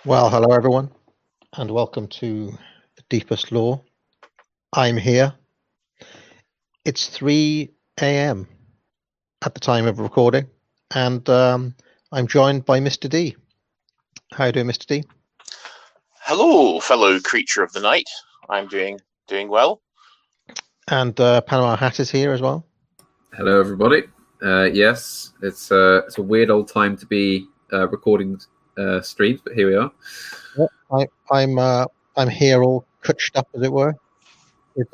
Well, hello everyone, and welcome to the Deepest Law. I'm here. It's 3 a.m. at the time of recording, and I'm joined by Mr. D. How you doing, Mr. D? Hello, fellow creature of the night. I'm doing well. And Panama Hat is here as well. Hello, everybody. Yes, it's a weird old time to be recording streams, but here we are. I'm here all cutched up, as it were, with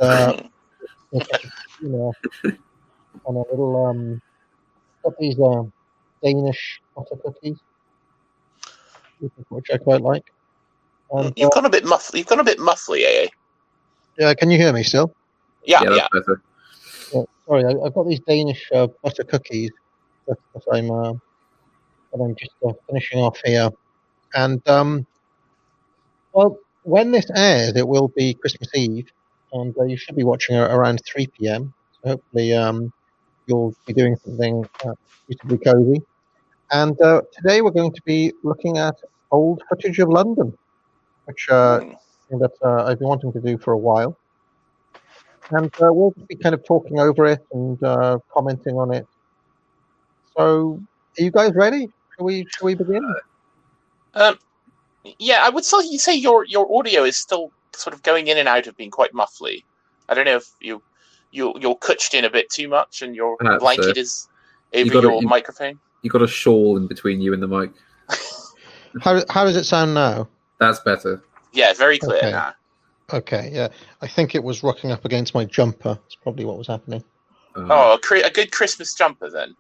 on a little got these Danish butter cookies, which I quite like. And, You've gone a bit muffly, AA. Yeah, can you hear me still? Yeah. That's better. Sorry, I've got these Danish butter cookies that I'm just finishing off here. And, well, when this airs, it will be Christmas Eve, and you should be watching it around 3 p.m. So hopefully you'll be doing something suitably cozy. And today we're going to be looking at old footage of London, which that I've been wanting to do for a while. And we'll be kind of talking over it and commenting on it. So, are you guys ready? Shall we begin? Yeah, I would say your audio is still sort of going in and out of being quite muffly. I don't know if you're cutched in a bit too much, and your Perhaps, blanket is over your microphone. You got a shawl in between you and the mic. How does it sound now? That's better. Yeah, very clear now. Okay, yeah. I think it was rocking up against my jumper. That's probably what was happening. A good Christmas jumper then.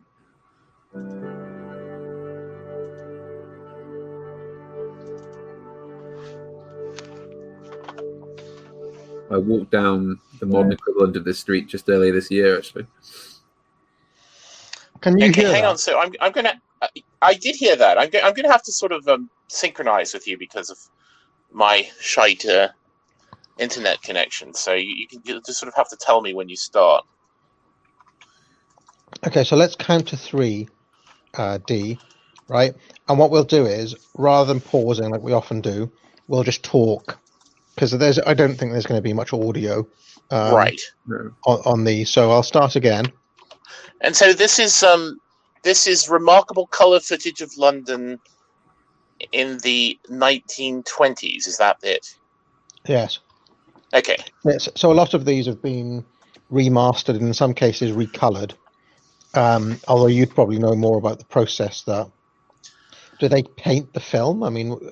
I walked down the modern equivalent of this street just earlier this year, actually. Can you hear hang that? on. So I'm gonna. I did hear that. I'm gonna have to sort of synchronize with you because of my shite internet connection. So you'll just sort of have to tell me when you start. Okay, so let's count to 3, D, right? And what we'll do is, rather than pausing like we often do, we'll just talk, because I don't think there's going to be much audio right on these. So I'll start again. And so this is remarkable color footage of London in the 1920s. Is that it? Yes. Okay. Yes. So a lot of these have been remastered, and in some cases recolored. Although you'd probably know more about the process. Do they paint the film? I mean,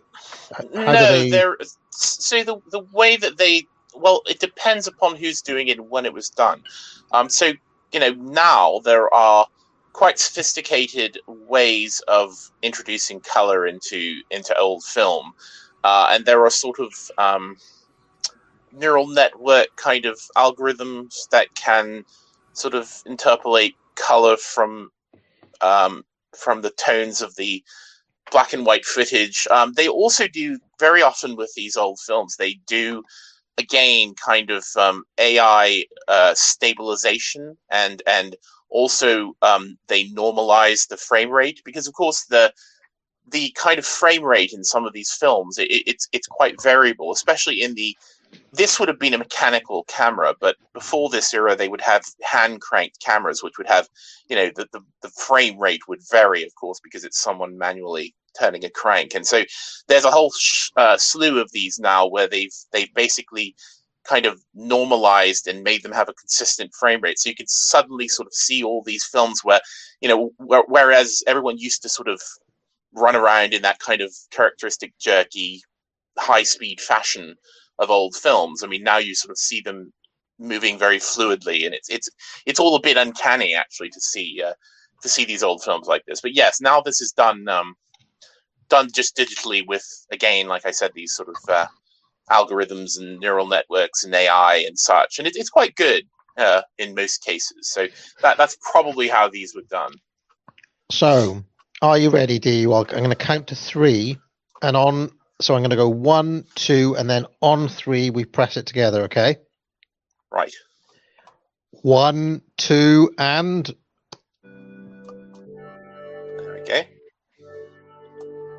so the way that it depends upon who's doing it and when it was done. So now there are quite sophisticated ways of introducing color into old film, and there are sort of neural network kind of algorithms that can sort of interpolate color from the tones of the black and white footage. They also do very often with these old films. They do again kind of AI stabilization and also they normalize the frame rate, because of course the kind of frame rate in some of these films it's quite variable, especially in this would have been a mechanical camera, but before this era, they would have hand cranked cameras, which would have, the frame rate would vary, of course, because it's someone manually turning a crank. And so there's a whole slew of these now where they've basically kind of normalized and made them have a consistent frame rate. So you can suddenly sort of see all these films where, whereas everyone used to sort of run around in that kind of characteristic jerky, high speed fashion of old films. I mean, now you sort of see them moving very fluidly, and it's all a bit uncanny actually to see these old films like this. But yes, now this is done just digitally with, again, like I said, these sort of algorithms and neural networks and AI and such, and it's quite good in most cases. So that's probably how these were done. So, are you ready, D? Well, I'm going to count to 3, and on. So I'm going to go 1, 2, and then on 3 we press it together. Okay. Right. 1, 2, and. Okay.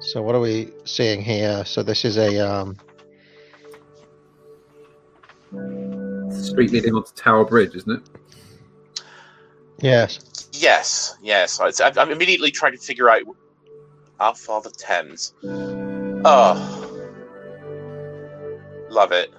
So what are we seeing here? So this is a Street leading onto Tower Bridge, isn't it? yes. Yes. I'm immediately trying to figure out how far the Thames. Oh, love it.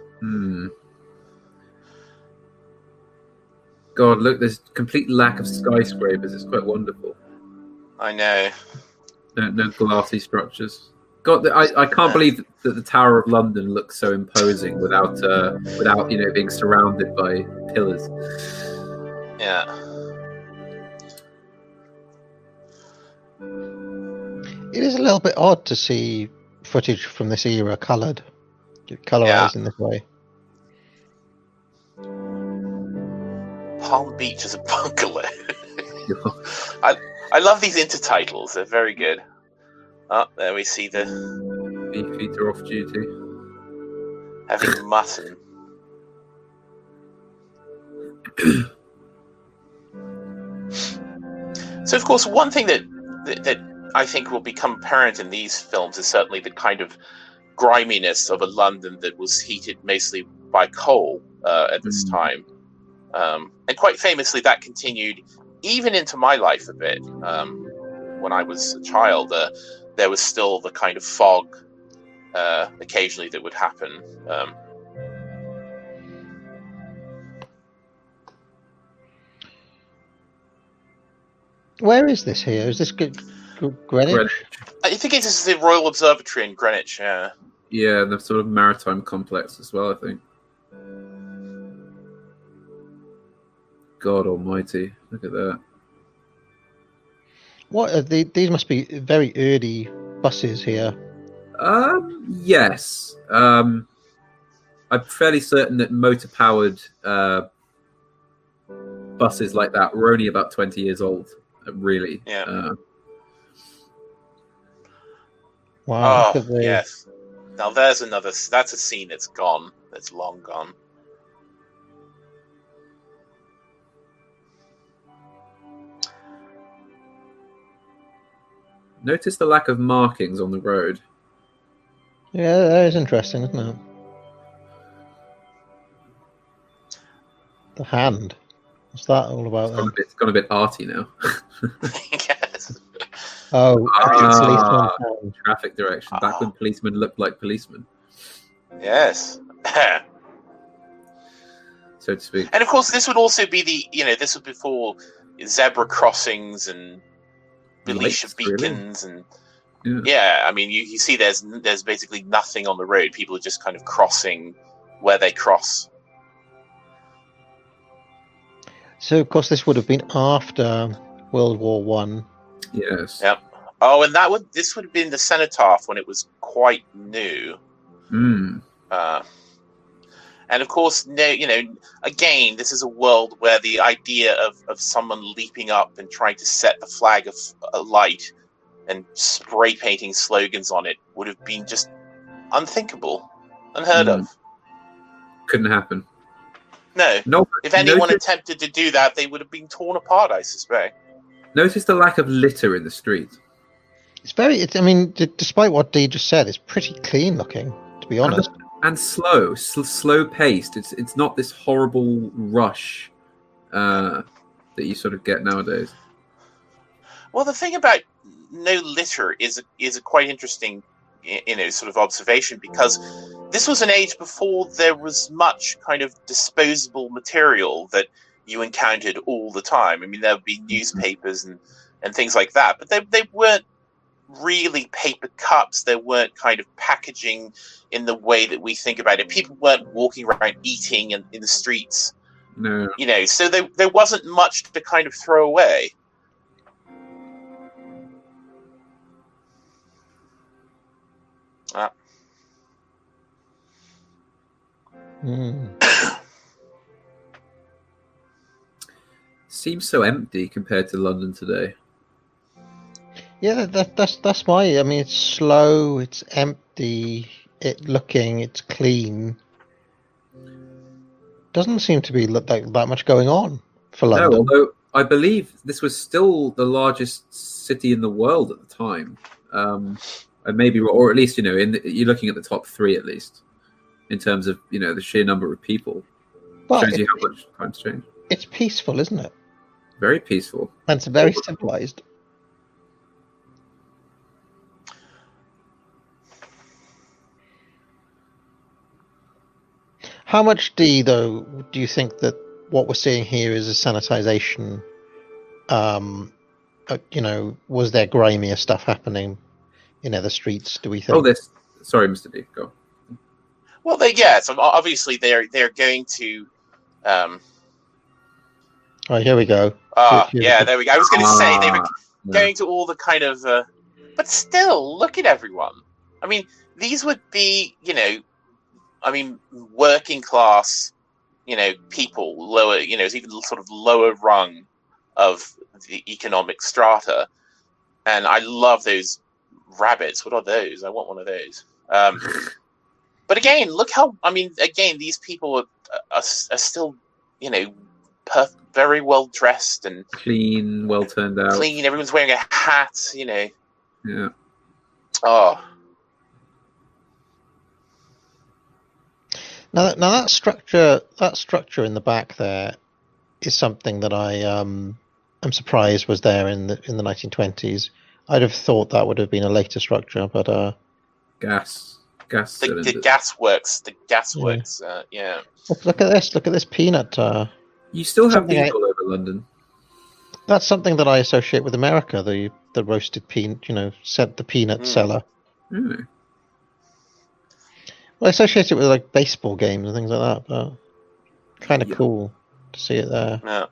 God, look, there's complete lack of skyscrapers. It's quite wonderful. I know. No glassy structures. God, I can't believe that the Tower of London looks so imposing without being surrounded by pillars. Yeah. It is a little bit odd to see footage from this era colorized in this way. Palm Beach is a bungalow. I love these intertitles. They're very good. Oh, there we see the Beefeater off duty. having mutton. So, of course, one thing that I think will become apparent in these films is certainly the kind of griminess of a London that was heated mostly by coal at this time. And quite famously, that continued even into my life a bit. When I was a child, there was still the kind of fog occasionally that would happen. Where is this here? Is this Greenwich? I think this is the Royal Observatory in Greenwich, yeah. Yeah, the sort of maritime complex as well, I think. God almighty, look at that. What are these must be very early buses here. Yes. I'm fairly certain that motor-powered buses like that were only about 20 years old, really. Yeah. Wow. Oh, yes. Now that's a scene that's gone. That's long gone. Notice the lack of markings on the road. Yeah, that is interesting, isn't it? The hand. What's that all about? It's gone a bit arty now. Yes. Oh, policeman's hand. Traffic direction. Back when policemen looked like policemen, Yes. so to speak. And of course, this would also be this was before zebra crossings and Belisha Lights, really. beacons and I mean, you see there's basically nothing on the road. People are just kind of crossing where they cross. So, of course, this would have been after World War One. Yes. Yep. Oh, and this would have been the Cenotaph when it was quite new. And of course, again, this is a world where the idea of someone leaping up and trying to set the flag alight and spray painting slogans on it would have been just unthinkable, unheard of. Couldn't happen. No. If anyone attempted to do that, they would have been torn apart, I suspect. Notice the lack of litter in the street. I mean, despite what Dee just said, it's pretty clean looking, to be honest. And slow paced. It's not this horrible rush that you sort of get nowadays. Well, the thing about no litter is a quite interesting, sort of observation, because this was an age before there was much kind of disposable material that you encountered all the time. I mean, there would be newspapers and things like that, but they weren't really paper cups. They weren't kind of packaging in the way that we think about it. People weren't walking around eating in the streets. No. So there wasn't much to kind of throw away. Seems so empty compared to London today. Yeah, that's why. I mean, it's slow, it's empty, it's clean. Doesn't seem to be that much going on for London. No, although I believe this was still the largest city in the world at the time. And maybe, or at least you're looking at the top three at least in terms of the sheer number of people. But Shows you how much times change. It's peaceful, isn't it? Very peaceful. And it's very civilized. How much, though, do you think that what we're seeing here is a sanitization? Was there grimier stuff happening in other streets, do we think? Sorry, Mr. D, go. Well, so obviously they're going to. Right, here we go. There we go. I was going to say they were going to all the kind of, but still, look at everyone. I mean, these would be, working class, people, lower, even sort of lower rung of the economic strata. And I love those rabbits. What are those? I want one of those. But again, look how, these people are still, very well dressed and clean, well turned out. Clean. Everyone's wearing a hat, Yeah. Oh. Now that structure in the back there is something that I'm surprised was there in the 1920s. I'd have thought that would have been a later structure, but gas. The gas works. Yeah. Look at this. Look at this peanut. You still have these all over London. That's something that I associate with America. The roasted peanut. The peanut cellar. Really? Well, I associate it with like baseball games and things like that, but kind of cool to see it there. Yeah.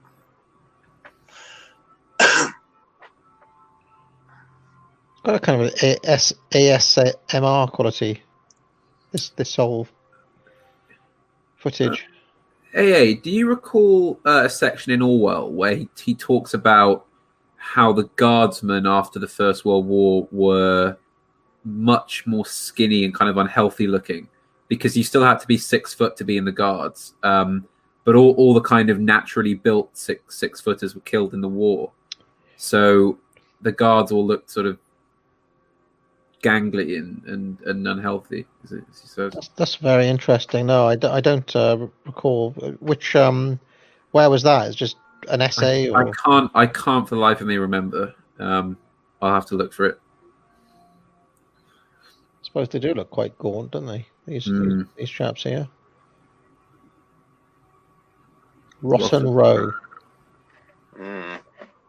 Got a kind of ASMR quality. This whole footage. AA, do you recall a section in Orwell where he talks about how the guardsmen after the First World War were much more skinny and kind of unhealthy looking because you still had to be 6 foot to be in the guards, but all the kind of naturally built six footers were killed in the war, so the guards all looked sort of gangly and unhealthy. That's very interesting. No, I don't recall which. Where was that? It's just an essay. I can't for the life of me remember. I'll have to look for it. I suppose they do look quite gaunt, don't they? These chaps here. Rotten Row. Mm.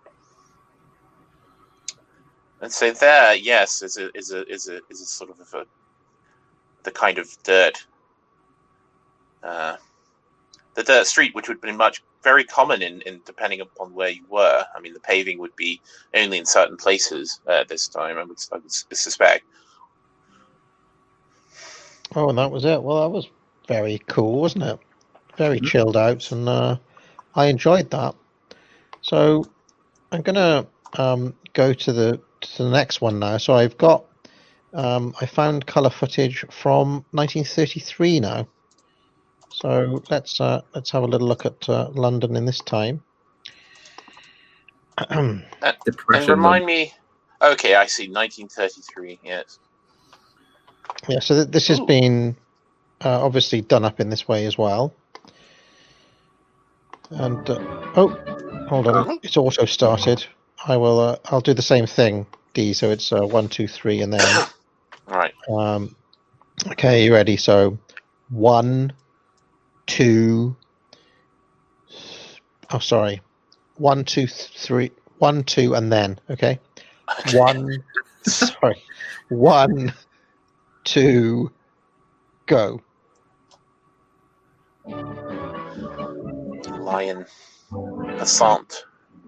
And so there, yes, is a sort of the kind of dirt, the dirt street, which would have been very common in depending upon where you were. I mean, the paving would be only in certain places at this time. I would suspect. Oh, and that was it. Well, that was very cool, wasn't it? Very chilled out, and I enjoyed that. So I'm gonna go to the next one now. So I've got I found color footage from 1933 now. So let's have a little look at London in this time. Depression. And remind me. Okay, I see. 1933. Yes. Yeah. So this has been obviously done up in this way as well. And hold on, it's also started. I'll do the same thing, D. So it's 1, 2, 3, and then. All right. Okay, you ready? So 1, 2. Oh, sorry. 1, 2, 3. 1, 2, and then. Okay. 1. Sorry. 1, 2. Go. Lion. Assault.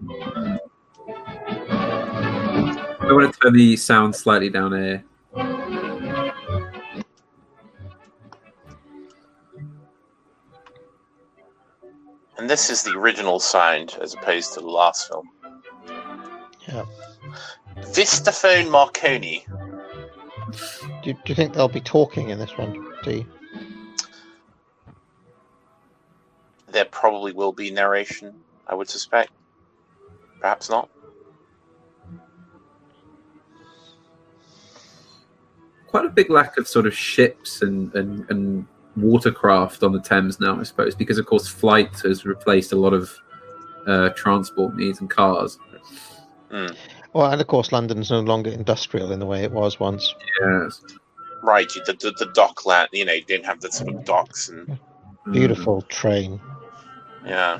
I want to turn the sound slightly down here. And this is the original sound as opposed to the last film. Yeah. Vistaphone Marconi. Do you think they'll be talking in this one, D? There probably will be narration, I would suspect. Perhaps not. quite a big lack of sort of ships and watercraft on the Thames now, I suppose, because of course flight has replaced a lot of transport needs and cars. Mm. Well, and of course, London's no longer industrial in the way it was once. Yes. Right, the dockland, you didn't have the sort of docks and Beautiful train. yeah.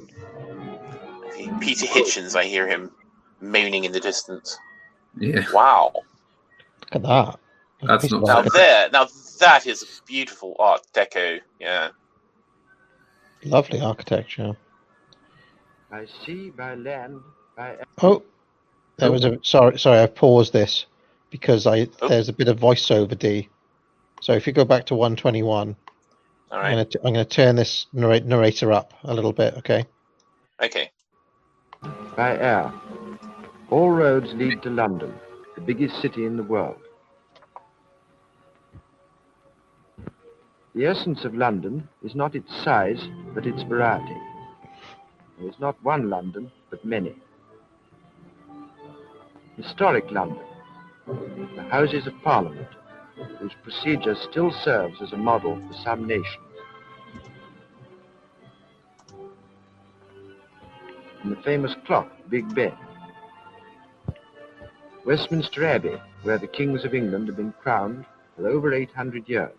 Peter Hitchens, I hear him moaning in the distance. Yeah. Wow. Look at that. That's not Now that is a beautiful Art Deco. Yeah. Lovely architecture. By sea, by land, by... Oh, there was a sorry. I paused this because there's a bit of voiceover D. So if you go back to 121, All right. I'm going to turn this narrator up a little bit. Okay. Okay. by air. All roads lead to London, the biggest city in the world. The essence of London is not its size, but its variety. There is not one London, but many. Historic London, the Houses of Parliament, whose procedure still serves as a model for some nations. And the famous clock, Big Ben. Westminster Abbey, where the kings of England have been crowned for over 800 years.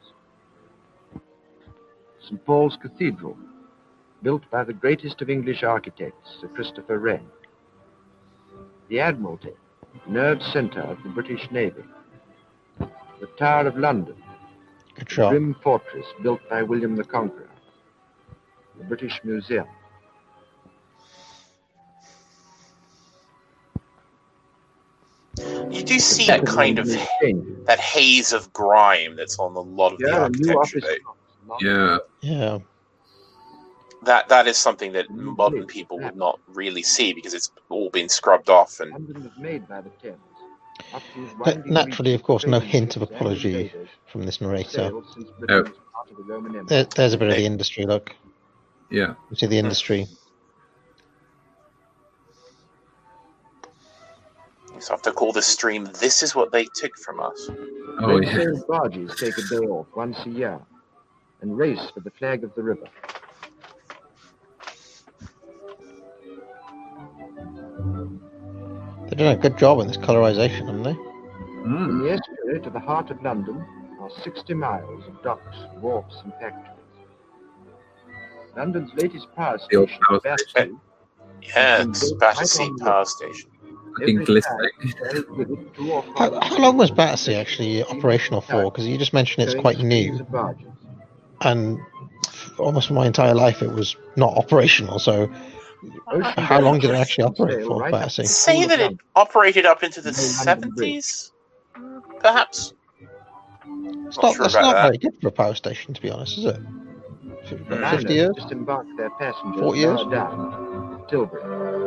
St. Paul's Cathedral, built by the greatest of English architects, Sir Christopher Wren. The Admiralty, nerve centre of the British Navy. The Tower of London, Good the shot. grim fortress built by William the Conqueror. The British Museum. You do see that kind of that haze of grime that's on a lot of the Yeah, a new architecture. office. Though. Yeah. Yeah. That is something that modern people would not really see because it's all been scrubbed off and London was made by the Thames. Up these But winding naturally, of course, no reaches, hint of traders and apology invaders from this narrator. sailed since Britain was part of the Roman Empire. There's a bit of the industry. Look, Yeah. you see the industry. so I have to call this stream. This is what they took from us. Oh, Red yeah. sailed barges take a day off once a year and race for the flag of the river. They're doing a good job in this colorization, haven't they? In Mm. the estuary to the heart of London are 60 miles of docks, wharfs and factories. London's latest power The old station, power Battersea, Yeah, it's Battersea Power Station. Looking every glistening. time carries with it 2 or 5 How long was Battersea actually operational for? Because you just mentioned it's towing quite streams new, of barges. and almost for my entire life it was not operational. So Ocean how long did it barges actually operate sail for, right up Battersea? to the Say Pool of that it London. operated up into the No London Bridge. 70s, perhaps. It's Not not, sure that's about not that. very good for a power station, to be honest, is it? Mm. 50 years? Disembark their passengers 40 years? lower down at Tilbury.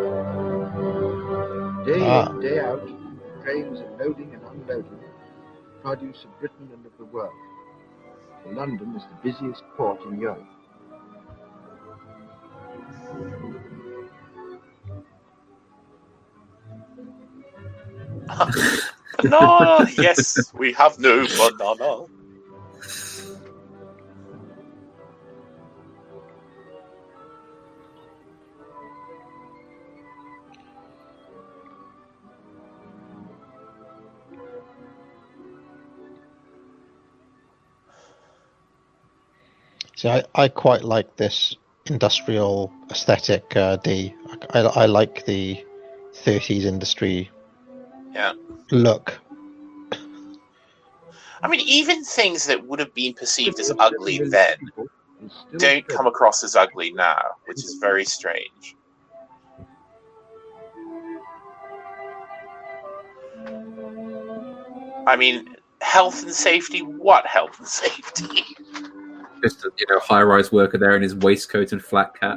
Day Ah. in, day out, trains are loading and unloading the produce of Britain and of the world. For London is the busiest port in Europe. Banana! Yes, we have no banana. See, I quite like this industrial aesthetic, D. I like the 30s industry Yeah. look. I mean, even things that would have been perceived as ugly then don't come across as ugly now, which is very strange. I mean, health and safety? What health and safety? Just a high-rise worker there in his waistcoat and flat cap.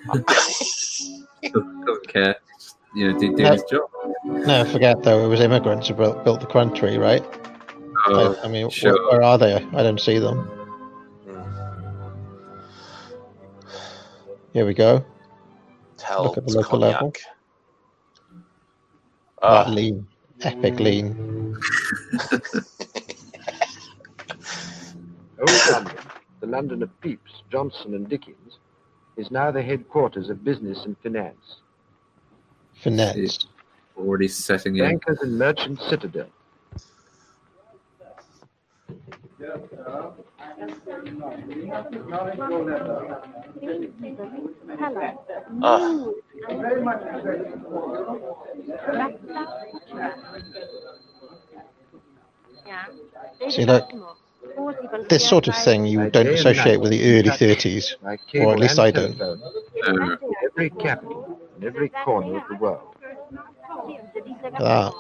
Doesn't care. Just, doing his job. No, forget though, it was immigrants who built the country, right? Oh, I mean, sure. where are they? I don't see them. Here we go. Tell Look at the local cognac. level. Ah, That lean, epic lean. Old London, the London of Pepys, Johnson and Dickens, is now the headquarters of business and finance. Finesse. Already setting in. Bankers and merchants' citadel. See, like, this sort of thing you don't associate with the early 30s, or at least I don't. In every capital, in every corner of the world. Ah.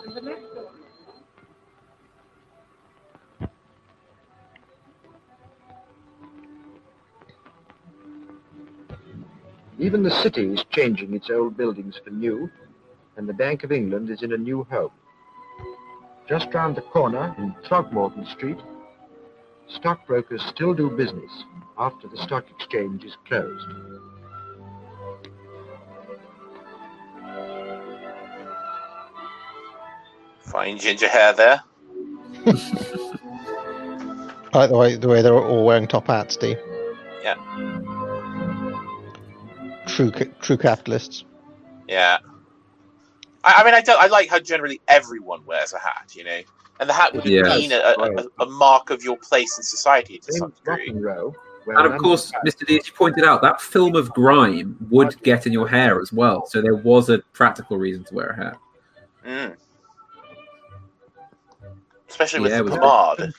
Even the city is changing its old buildings for new, and the Bank of England is in a new home. Just round the corner in Throgmorton Street, stockbrokers still do business after the stock exchange is closed. Fine ginger hair there. I like the way they're all wearing top hats, Steve. Yeah. True capitalists. Yeah. I mean, I like how generally everyone wears a hat, you know, and the hat would have been a mark of your place in society to some degree. And of course, Mr. D, as you pointed out, that film of grime would get in your hair as well, so there was a practical reason to wear a hat. Mm. Especially with the pomade.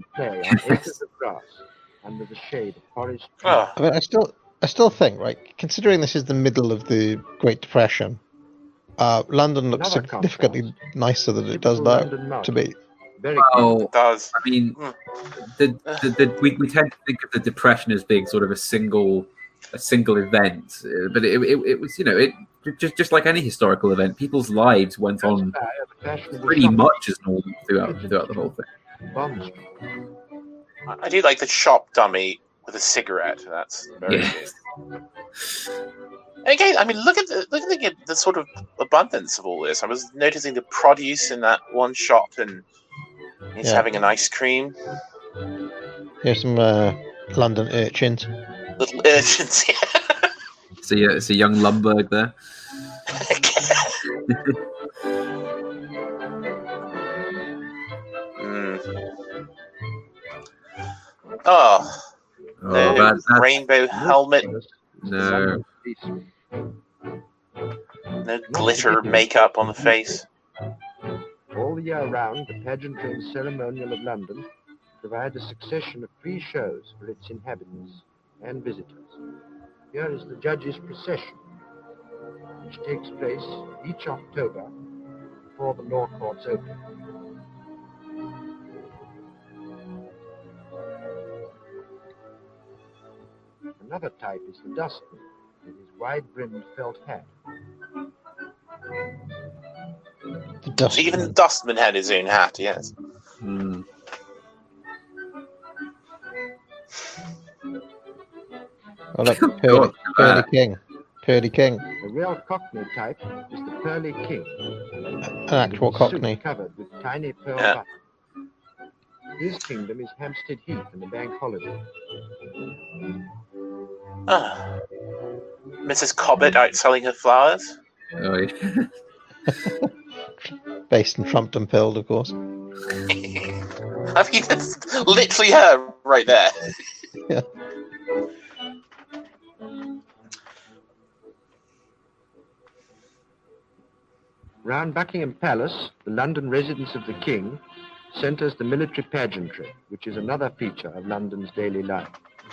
Under the shade of forest. I mean, I still think, right, considering this is the middle of the Great Depression, London looks significantly nicer than it does now to me. Well, it does. I mean, we tend to think of the Depression as being sort of a single event, but it was, you know, it just like any historical event, people's lives went on pretty much as normal throughout the whole thing. I do like the shop dummy with a cigarette. That's very good. And again, I mean, look at the sort of abundance of all this. I was noticing the produce in that one shop, and he's having an ice cream. Here's some London urchins. Little urchins, yeah. It's a young Lumberg there. Oh, no rainbow helmet. No. No glitter makeup on the face. All year round, the pageantry and ceremonial of London provide a succession of free shows for its inhabitants and visitors. Here is the Judges' Procession, which takes place each October before the law courts open. Another type is the dustman, with his wide-brimmed felt hat. Even the dustman had his own hat, yes. Mm. Oh, look, Pearly King. The real Cockney type is the Pearly King. An actual Cockney. Covered with tiny pearl buttons. His kingdom is Hampstead Heath in the bank holiday. Mrs. Cobbett out selling her flowers. Oh, yeah. Based in Trumpton Pill, of course. I mean, that's literally her right there. Yeah. Round Buckingham Palace, the London residence of the King, centres the military pageantry, which is another feature of London's daily life.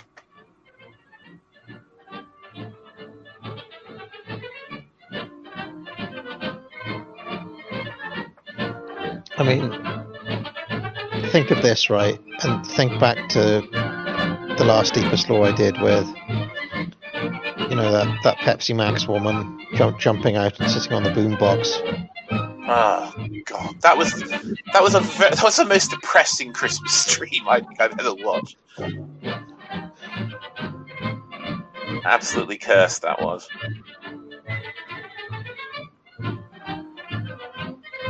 I mean, think of this, right? And think back to the last Deepest Law I did with, you know, that Pepsi Max woman jumping out and sitting on the boombox. Oh God, that was the most depressing Christmas stream I think I've ever watched. Absolutely cursed that was.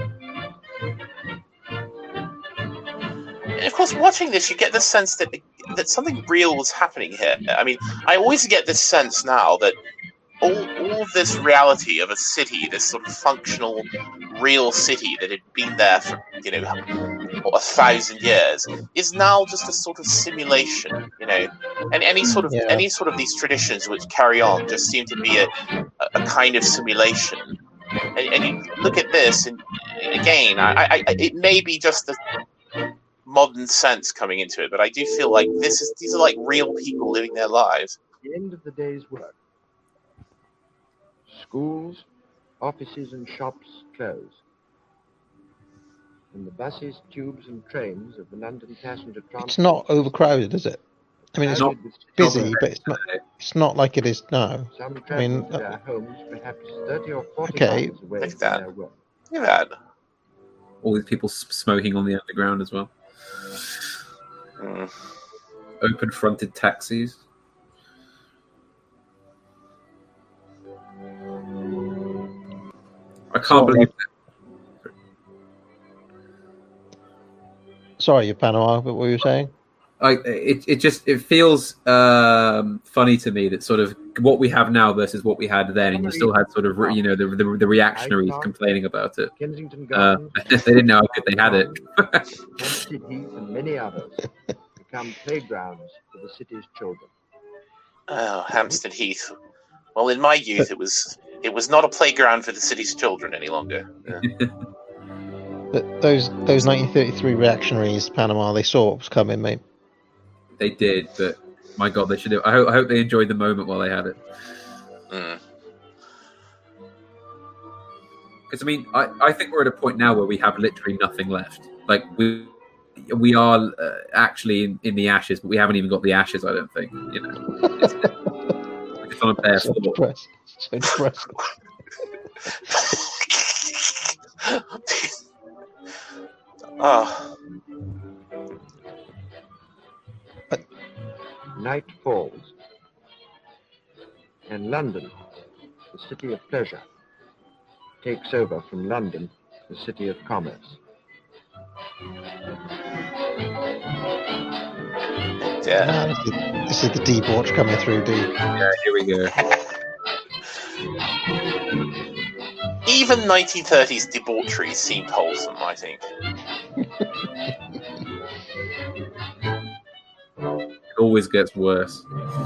And of course, watching this, you get the sense that that something real was happening here. I mean, I always get this sense now that all of this reality of a city, this sort of functional, real city that had been there for 1,000 years, is now just a sort of simulation. And any sort of these traditions which carry on just seem to be a kind of simulation. And you look at this, and again, it may be just the modern sense coming into it, but I do feel like these are like real people living their lives. The end of the day's work. Schools, offices and shops close. And the buses, tubes and trains of the London passenger transport... It's not overcrowded, is it? I mean, it's not busy, but it's not like it is now. Some travel to their homes perhaps 30 or 40 miles away from their work. Look at that. All these people smoking on the underground as well. Open-fronted taxis. I can't believe that. Sorry, Panama, but what were you saying? It feels funny to me that sort of what we have now versus what we had then, and you still had sort of the reactionaries complaining about it. Kensington they didn't know how good they had it. Hampstead Heath and many others become playgrounds for the city's children. Oh, Hampstead Heath. Well, in my youth, it was not a playground for the city's children any longer. Yeah. But those 1933 reactionaries, Panama, they saw what was coming, mate. They did, but my God, they should have. I hope they enjoyed the moment while they had it. Because I mean, I think we're at a point now where we have literally nothing left. Like we are actually in the ashes, but we haven't even got the ashes. I don't think. It's on a bare floor. So depressing. Oh. Night falls, and London, the city of pleasure, takes over from London, the city of commerce. Yeah. This is the debauch coming through, dude. Yeah, here we go. Even 1930s debauchery seemed wholesome, I think. It always gets worse.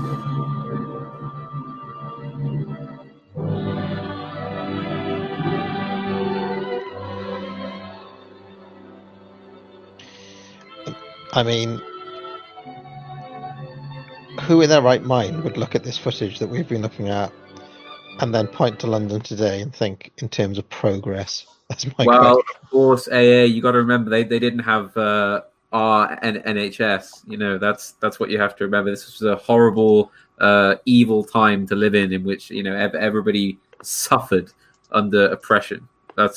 I mean, who in their right mind would look at this footage that we've been looking at and then point to London today and think in terms of progress? That's my question. Of course, AA. You got to remember they didn't have our NHS. That's what you have to remember. This was a horrible, evil time to live in which everybody suffered under oppression.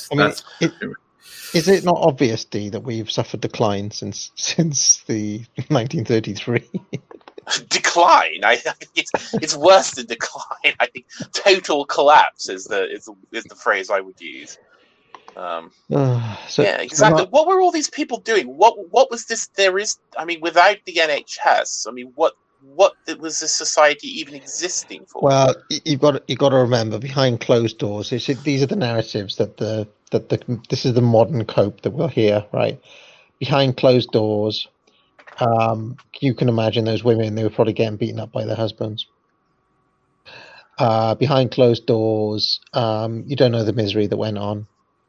Is it not obvious, Dee, that we've suffered decline since the 1933? Decline? I think it's worse than decline. I think total collapse is the phrase I would use. Yeah, exactly. What were all these people doing? What was this? Without the NHS, what was this society even existing for? Well, you've got to remember, behind closed doors, these are the narratives that this is the modern cope that we'll hear, right? Behind closed doors, you can imagine those women, they were probably getting beaten up by their husbands. Behind closed doors, you don't know the misery that went on.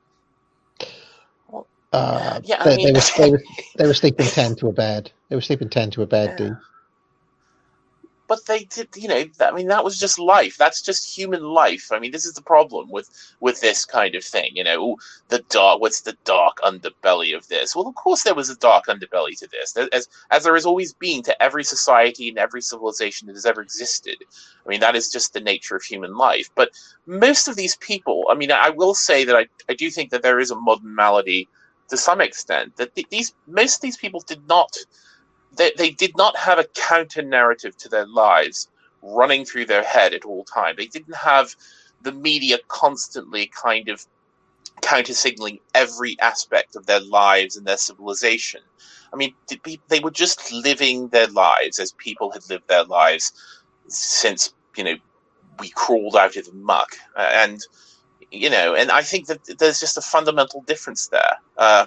They were sleeping 10 to a bed. They were sleeping 10 to a bed, dude. But they did, that was just life. That's just human life. This is the problem with this kind of thing. What's the dark underbelly of this? Well, of course there was a dark underbelly to this, as there has always been to every society and every civilization that has ever existed. That is just the nature of human life. But most of these people, I will say that I do think that there is a modern malady to some extent, that most of these people did not... They did not have a counter narrative to their lives running through their head at all time. They didn't have the media constantly kind of counter signaling every aspect of their lives and their civilization. I mean, they were just living their lives as people had lived their lives since, we crawled out of the muck. And I think that there's just a fundamental difference there.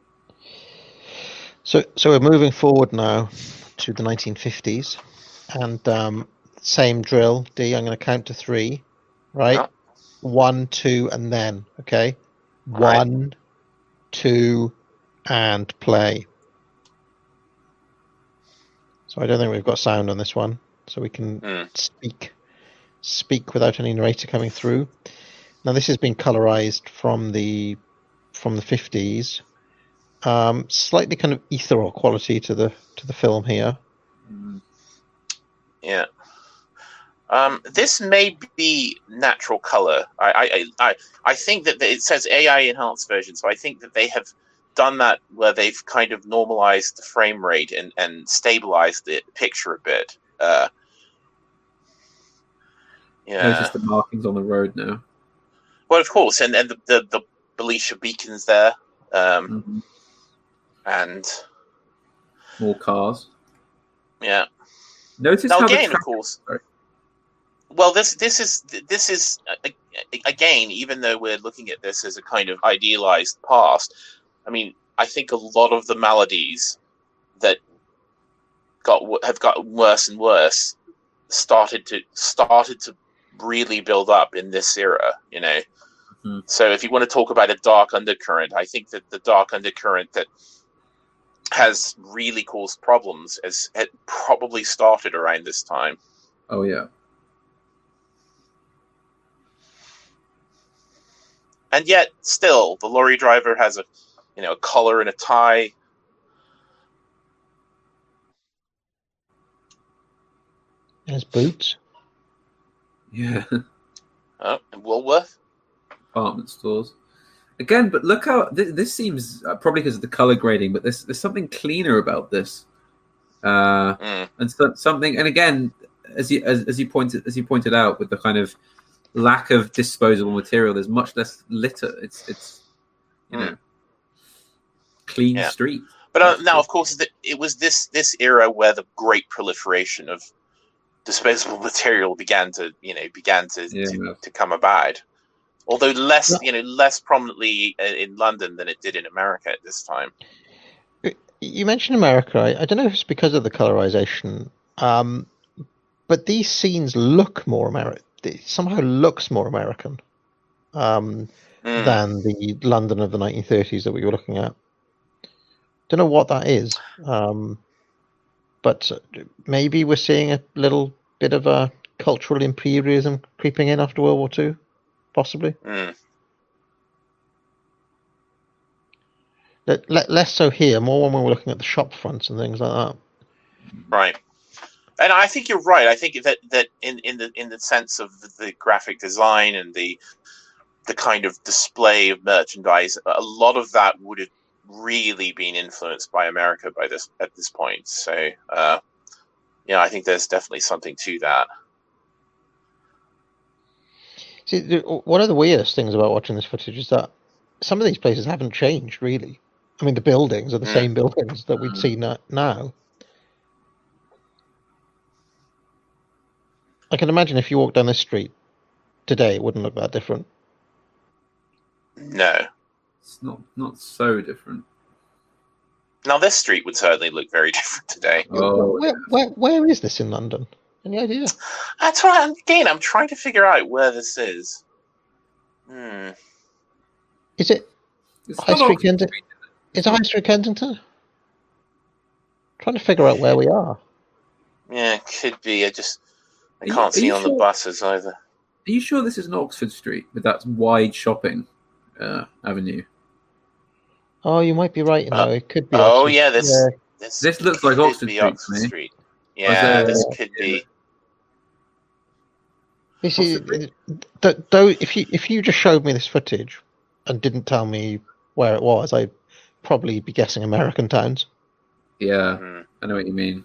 So we're moving forward now to the 1950s, and same drill. D, I'm going to count to 3, right? Yeah. 1, 2, and then. Okay, Right. 1, 2, and play. So I don't think we've got sound on this one, so we can speak without any narrator coming through. Now this has been colorized from the 50s. Slightly kind of ethereal quality to the film here. Yeah. This may be natural color. I think that it says AI enhanced version, so I think that they have done that where they've kind of normalized the frame rate and stabilized the picture a bit. Notice the markings on the road now. Well, of course, and the Belisha beacons there, and more cars. Yeah. Notice now how again, of course. Sorry. Well, this is again, even though we're looking at this as a kind of idealized past, I mean, I think a lot of the maladies that have gotten worse and worse started to really build up in this era. So if you want to talk about a dark undercurrent, I think that the dark undercurrent that has really caused problems had probably started around this time. Oh yeah. And yet, still, the lorry driver has a collar and a tie. And his boots. Yeah. Oh, and Woolworth. Department stores. Again, but look how this seems probably because of the color grading, but there's something cleaner about this, and something. And again, as you pointed out, with the kind of lack of disposable material, there's much less litter. It's clean street. But now, of course, it was this era where the great proliferation of disposable material began to come about. Although less prominently in London than it did in America at this time. You mentioned America. I don't know if it's because of the colorization, but these scenes look more American. It somehow looks more American than the London of the 1930s that we were looking at. Don't know what that is, but maybe we're seeing a little bit of a cultural imperialism creeping in after World War II. Possibly. Less so here, more when we're looking at the shop fronts and things like that. Right. And I think you're right. I think that in the sense of the graphic design and the kind of display of merchandise, a lot of that would have really been influenced by America at this point. So I think there's definitely something to that. See, one of the weirdest things about watching this footage is that some of these places haven't changed, really. I mean, the buildings are the same buildings that we'd see now. I can imagine if you walk down this street today, it wouldn't look that different. No. It's not so different. Now, this street would certainly look very different today. Oh, where is this in London? Any idea? That's right. Again, I'm trying to figure out where this is. Is it High Street Kensington? Is it High Street Kensington? Trying to figure out where we are. Yeah, it could be. I can't see on the buses either. Are you sure this isn't Oxford Street with that wide shopping avenue? Oh, you might be right. It could be. Oh, Oxford. yeah, this looks like Oxford Street. Yeah, this could be. You see, though, if you just showed me this footage and didn't tell me where it was, I'd probably be guessing American towns. Yeah, I know what you mean.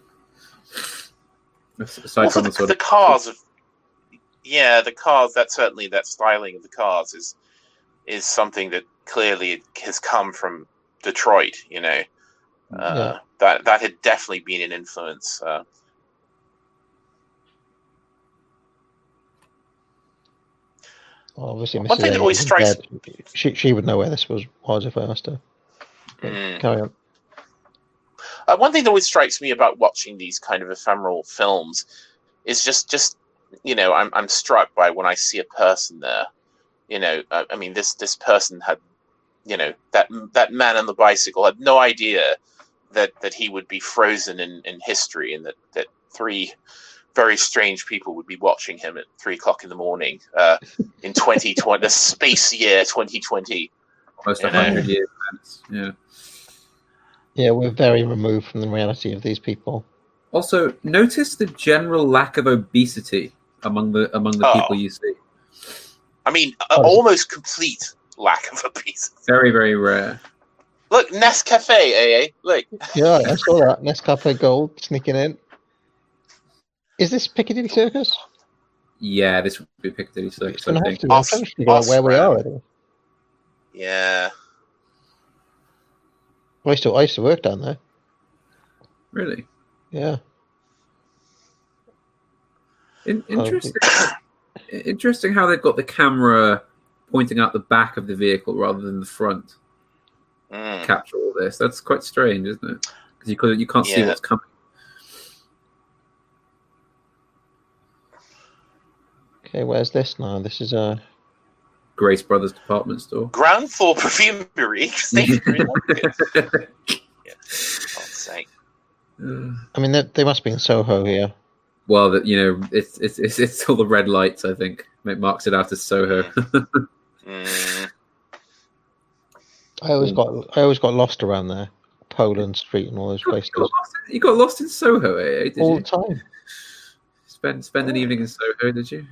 Aside from the cars, the cars. That certainly that styling of the cars is something that clearly has come from Detroit. That had definitely been an influence. Obviously, One thing that always strikes she would know where this was if I asked her. Carry on. One thing that always strikes me about watching these kind of ephemeral films is just I'm struck by when I see a person there. I mean, this person had, that man on the bicycle had no idea that he would be frozen in history, and that three very strange people would be watching him at 3:00 in the morning in 2020, the space year 2020. Almost 100 years. Yeah. Yeah, we're very removed from the reality of these people. Also, notice the general lack of obesity among the people you see. I mean, almost complete lack of obesity. Very, very rare. Look, Nescafe, AA. Look. Yeah, I saw that. Nescafe Gold sneaking in. Is this Piccadilly Circus? Yeah, this would be Piccadilly Circus. It's going to have to. I'm trying to figure out where we are. Yeah. I used to work down there. Really? Yeah. Interesting. Interesting how they've got the camera pointing out the back of the vehicle rather than the front. To capture all this. That's quite strange, isn't it? Because you can't see what's coming. Okay, where's this now? This is Grace Brothers department store. Ground floor perfumery. I mean, they must be in Soho here. Well, it's all the red lights. I think it marks it out as Soho. I always got lost around there, Poland Street and all those places. You got lost in Soho, did all you? the time. Spend an evening in Soho, did you?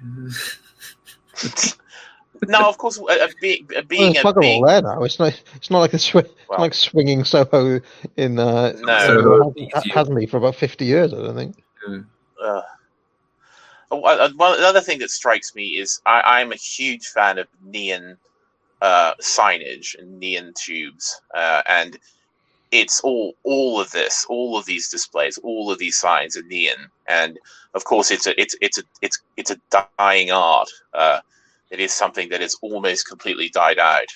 No, of course. Being all there now. It's not like like swinging Soho in. No, Soho hasn't been for about 50 years. I don't think. Another thing that strikes me is I'm a huge fan of neon signage and neon tubes, and it's all of these displays, all of these signs are neon, and of course it's a dying art. It is something that is almost completely died out.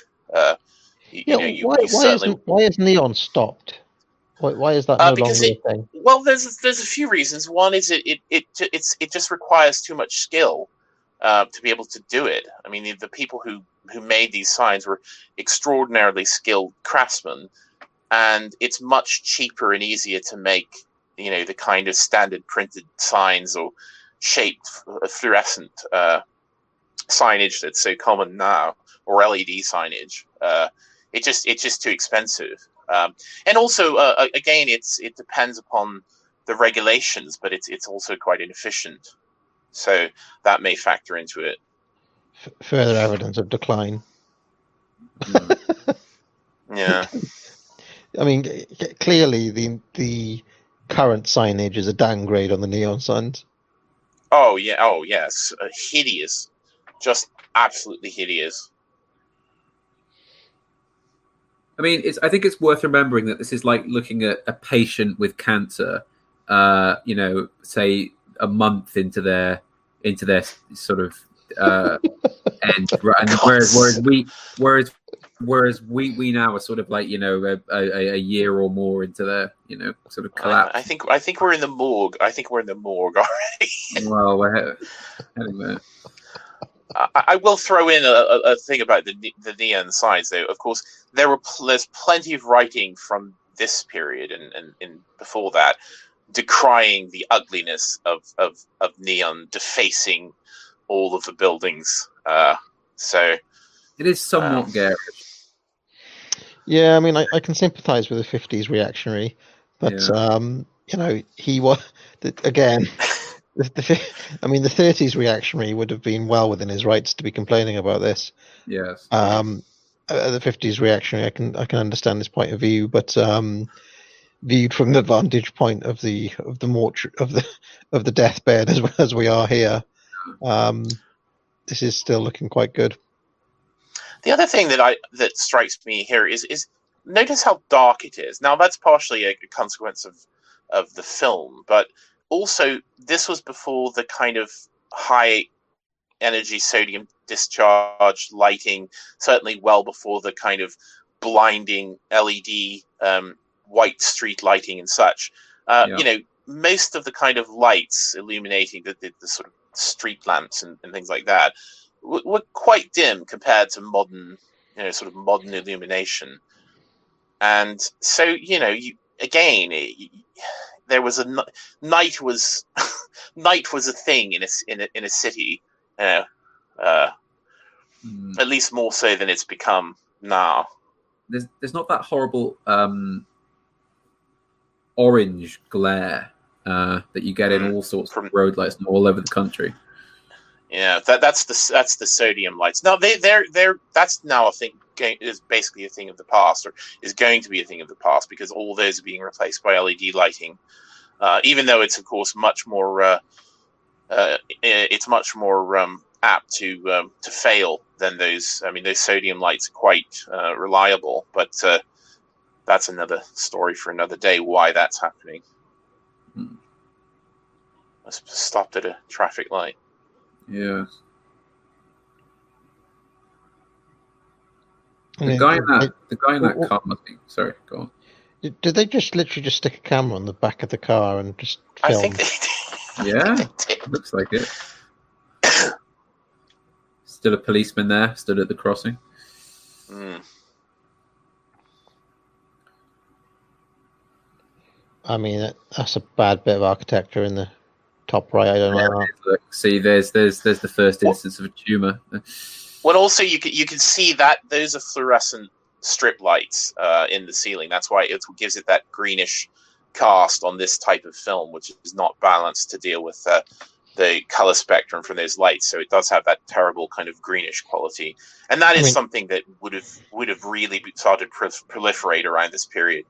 Why is neon stopped? Why is that no longer a thing? Well, there's a few reasons. One is it just requires too much skill to be able to do it. I mean, the people who made these signs were extraordinarily skilled craftsmen, and it's much cheaper and easier to make the kind of standard printed signs or shaped fluorescent signage that's so common now, or LED signage. It's just too expensive. And also, again, it depends upon the regulations, but it's also quite inefficient. So that may factor into it. Further evidence of decline. Yeah. I mean, clearly the current signage is a downgrade on the neon signs. Oh yeah. Oh yes. Hideous. Just absolutely hideous. I mean, I think it's worth remembering that this is like looking at a patient with cancer, say a month into their sort of end, and whereas we now are sort of like a year or more into their sort of collapse. I think we're in the morgue. I think we're in the morgue already. Well, we're heading there. I will throw in a thing about the neon signs, though. Of course, there's plenty of writing from this period and before that, decrying the ugliness of neon defacing all of the buildings. So it is somewhat garish. Yeah, I mean, I can sympathise with the 50s reactionary, but he was again. I mean, the 30s reactionary would have been well within his rights to be complaining about this. Yes. The 50s reactionary, I can understand this point of view, but viewed from the vantage point of the deathbed as we are here, this is still looking quite good. The other thing that strikes me here is notice how dark it is. Now that's partially a consequence of the film, but also this was before the kind of high energy sodium discharge lighting, certainly well before the kind of blinding LED white street lighting and such. Most of the kind of lights illuminating the sort of street lamps and things like that were quite dim compared to modern, sort of modern illumination. And so, there was night was night was a thing in a city, at least more so than it's become now. There's not that horrible orange glare that you get in all sorts of road lights all over the country. Yeah, that's the sodium lights. No, that's now a thing. Is basically a thing of the past, or is going to be a thing of the past, because all those are being replaced by LED lighting. Even though it's of course much more, it's much more apt to fail than those. I mean, those sodium lights are quite reliable, but that's another story for another day. Why that's happening? I stopped at a traffic light. Yeah. The guy in that car must be. Sorry, go on. Did they just literally just stick a camera on the back of the car and just film? I think they did. Yeah, looks like it. Still a policeman there, stood at the crossing. I mean, that's a bad bit of architecture in the top right. I don't know. Look, see, there's the first instance of a tumor. Well, also you can see that those are fluorescent strip lights in the ceiling. That's why it gives it that greenish cast on this type of film, which is not balanced to deal with the color spectrum from those lights. So it does have that terrible kind of greenish quality, and that is something that would have really started to proliferate around this period.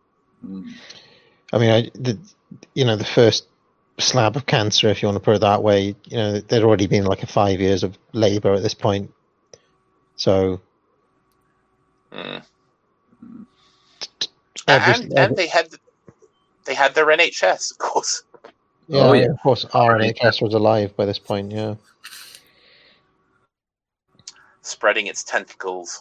I mean, the first slab of cancer, if you want to put it that way, there'd already been like 5 years of labor at this point. So, and they had their NHS, of course. Yeah, of course, our NHS was alive by this point. Yeah, spreading its tentacles.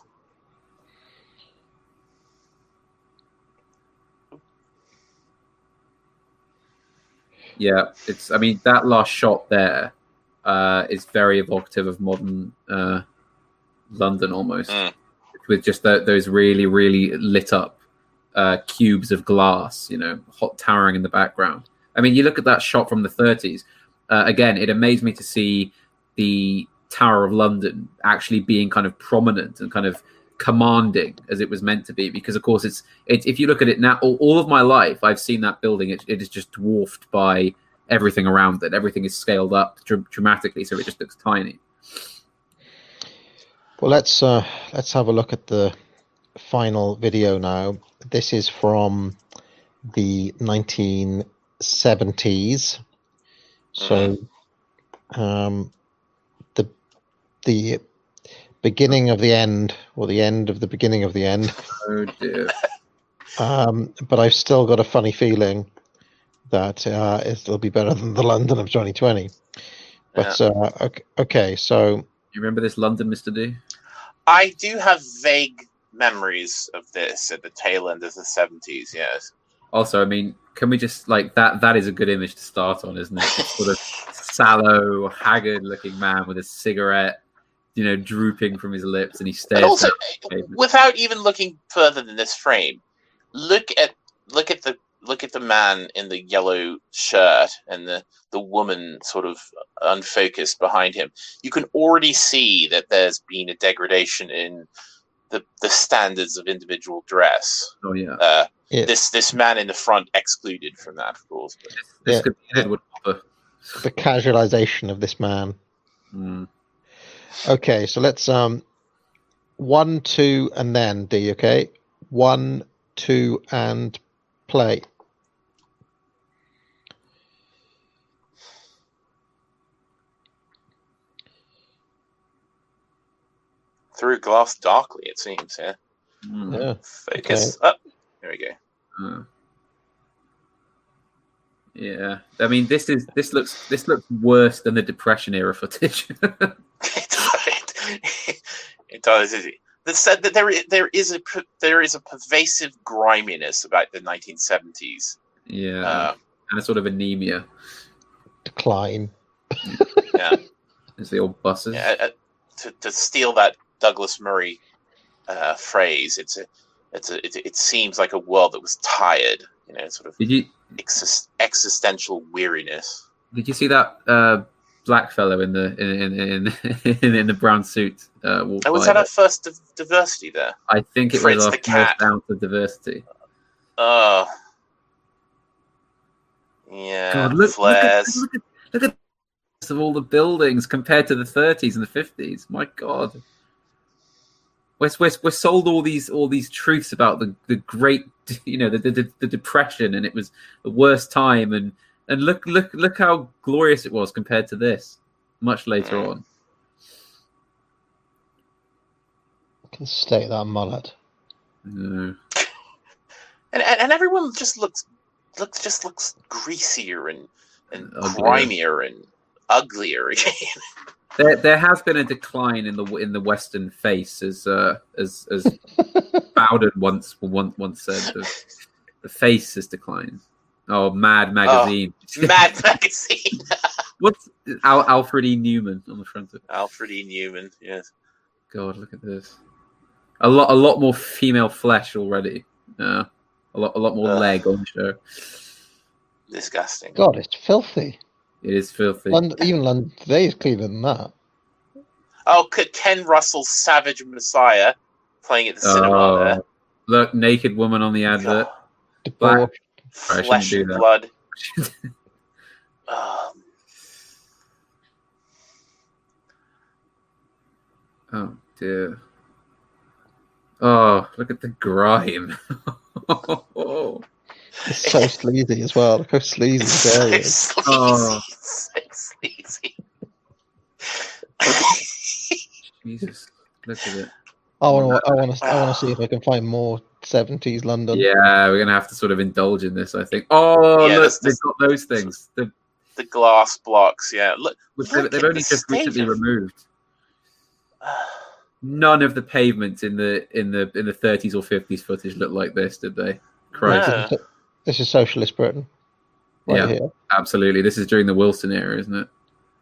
Yeah, I mean, that last shot there is very evocative of modern London almost, with just those really, really lit up cubes of glass, hot towering in the background. I mean, you look at that shot from the 30s. Again, it amazed me to see the Tower of London actually being kind of prominent and kind of commanding as it was meant to be, because of course it's if you look at it now, all of my life I've seen that building, it is just dwarfed by everything around it. Everything is scaled up dramatically, so it just looks tiny. Well, let's have a look at the final video now. This is from the 1970s. So the beginning of the end, or the end of the beginning of the end. Oh dear. But I've still got a funny feeling that it'll be better than the London of 2020. But okay, so you remember this London, Mr. D? I do have vague memories of this at the tail end of the 70s. Yes. Also, I mean, can we just that is a good image to start on, isn't it? This sort of sallow, haggard-looking man with a cigarette, drooping from his lips, and he stares. And also, without even looking further than this frame, look at the man in the yellow shirt and the woman sort of unfocused behind him. You can already see that there's been a degradation in the standards of individual dress. Oh yeah. This man in the front excluded from that, of course. But this could be Edward Hopper. The casualization of this man. Okay, so let's 1, 2, and then D. Okay, 1, 2, and play. Through glass darkly, it seems. Yeah. Yeah. Focus. Oh, there we go. Yeah, I mean, this looks worse than the Depression era footage. It does. That said that there is a pervasive griminess about the 1970s. Yeah, and a sort of anemia. Decline. Yeah, It's the old buses. yeah. To steal that Douglas Murray phrase, it seems like a world that was tired. Sort of Did you existential weariness. Did you see that black fellow in the in the brown suit? Was that our first diversity there? I think it Fritz was our the cat. first ounce of diversity. Yeah. God, look flares. at of all the buildings compared to the 30s and the 50s. My God, we're sold all these truths about the great, the Depression, and it was the worst time, and look how glorious it was compared to this much later on. I can state that mullet. No. And everyone just looks greasier and Uglier. grimier and uglier again. There has been a decline in the Western face, as Bowden once said. The face has declined. Oh, Mad Magazine. Mad Magazine. What's Alfred E. Newman on the front of it? Alfred E. Newman. Yes. God, look at this. A lot more female flesh already. A lot more leg on the show. Disgusting. God, it's filthy. It is filthy. Even London today is cleaner than that. Oh, Ken Russell's Savage Messiah playing at the cinema there. Look, naked woman on the advert. Black. Flesh and blood. Oh dear. Oh, look at the grime. It's so sleazy as well. Look how sleazy this area is. So sleazy. Jesus, look at it. I want to see if I can find more 70s London. Yeah, we're gonna have to sort of indulge in this, I think. Oh, Yeah, look, they've got those things. The glass blocks. Yeah, look. They've only just recently removed. None of the pavements in the 30s or 50s footage look like this, did they? Christ. Yeah. This is socialist Britain. Right here. Absolutely. This is during the Wilson era, isn't it?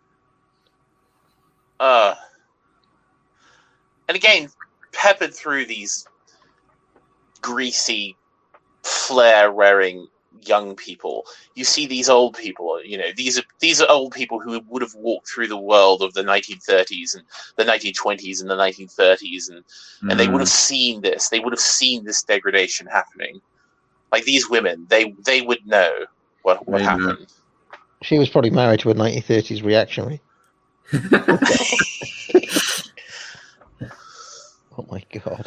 And again, peppered through these greasy, flare-wearing young people, you see these old people. These are old people who would have walked through the world of the 1930s and the 1920s and the 1930s, and they would have seen this. They would have seen this degradation happening. Like these women, they would know what happened. She was probably married to a 1930s reactionary. Oh my God.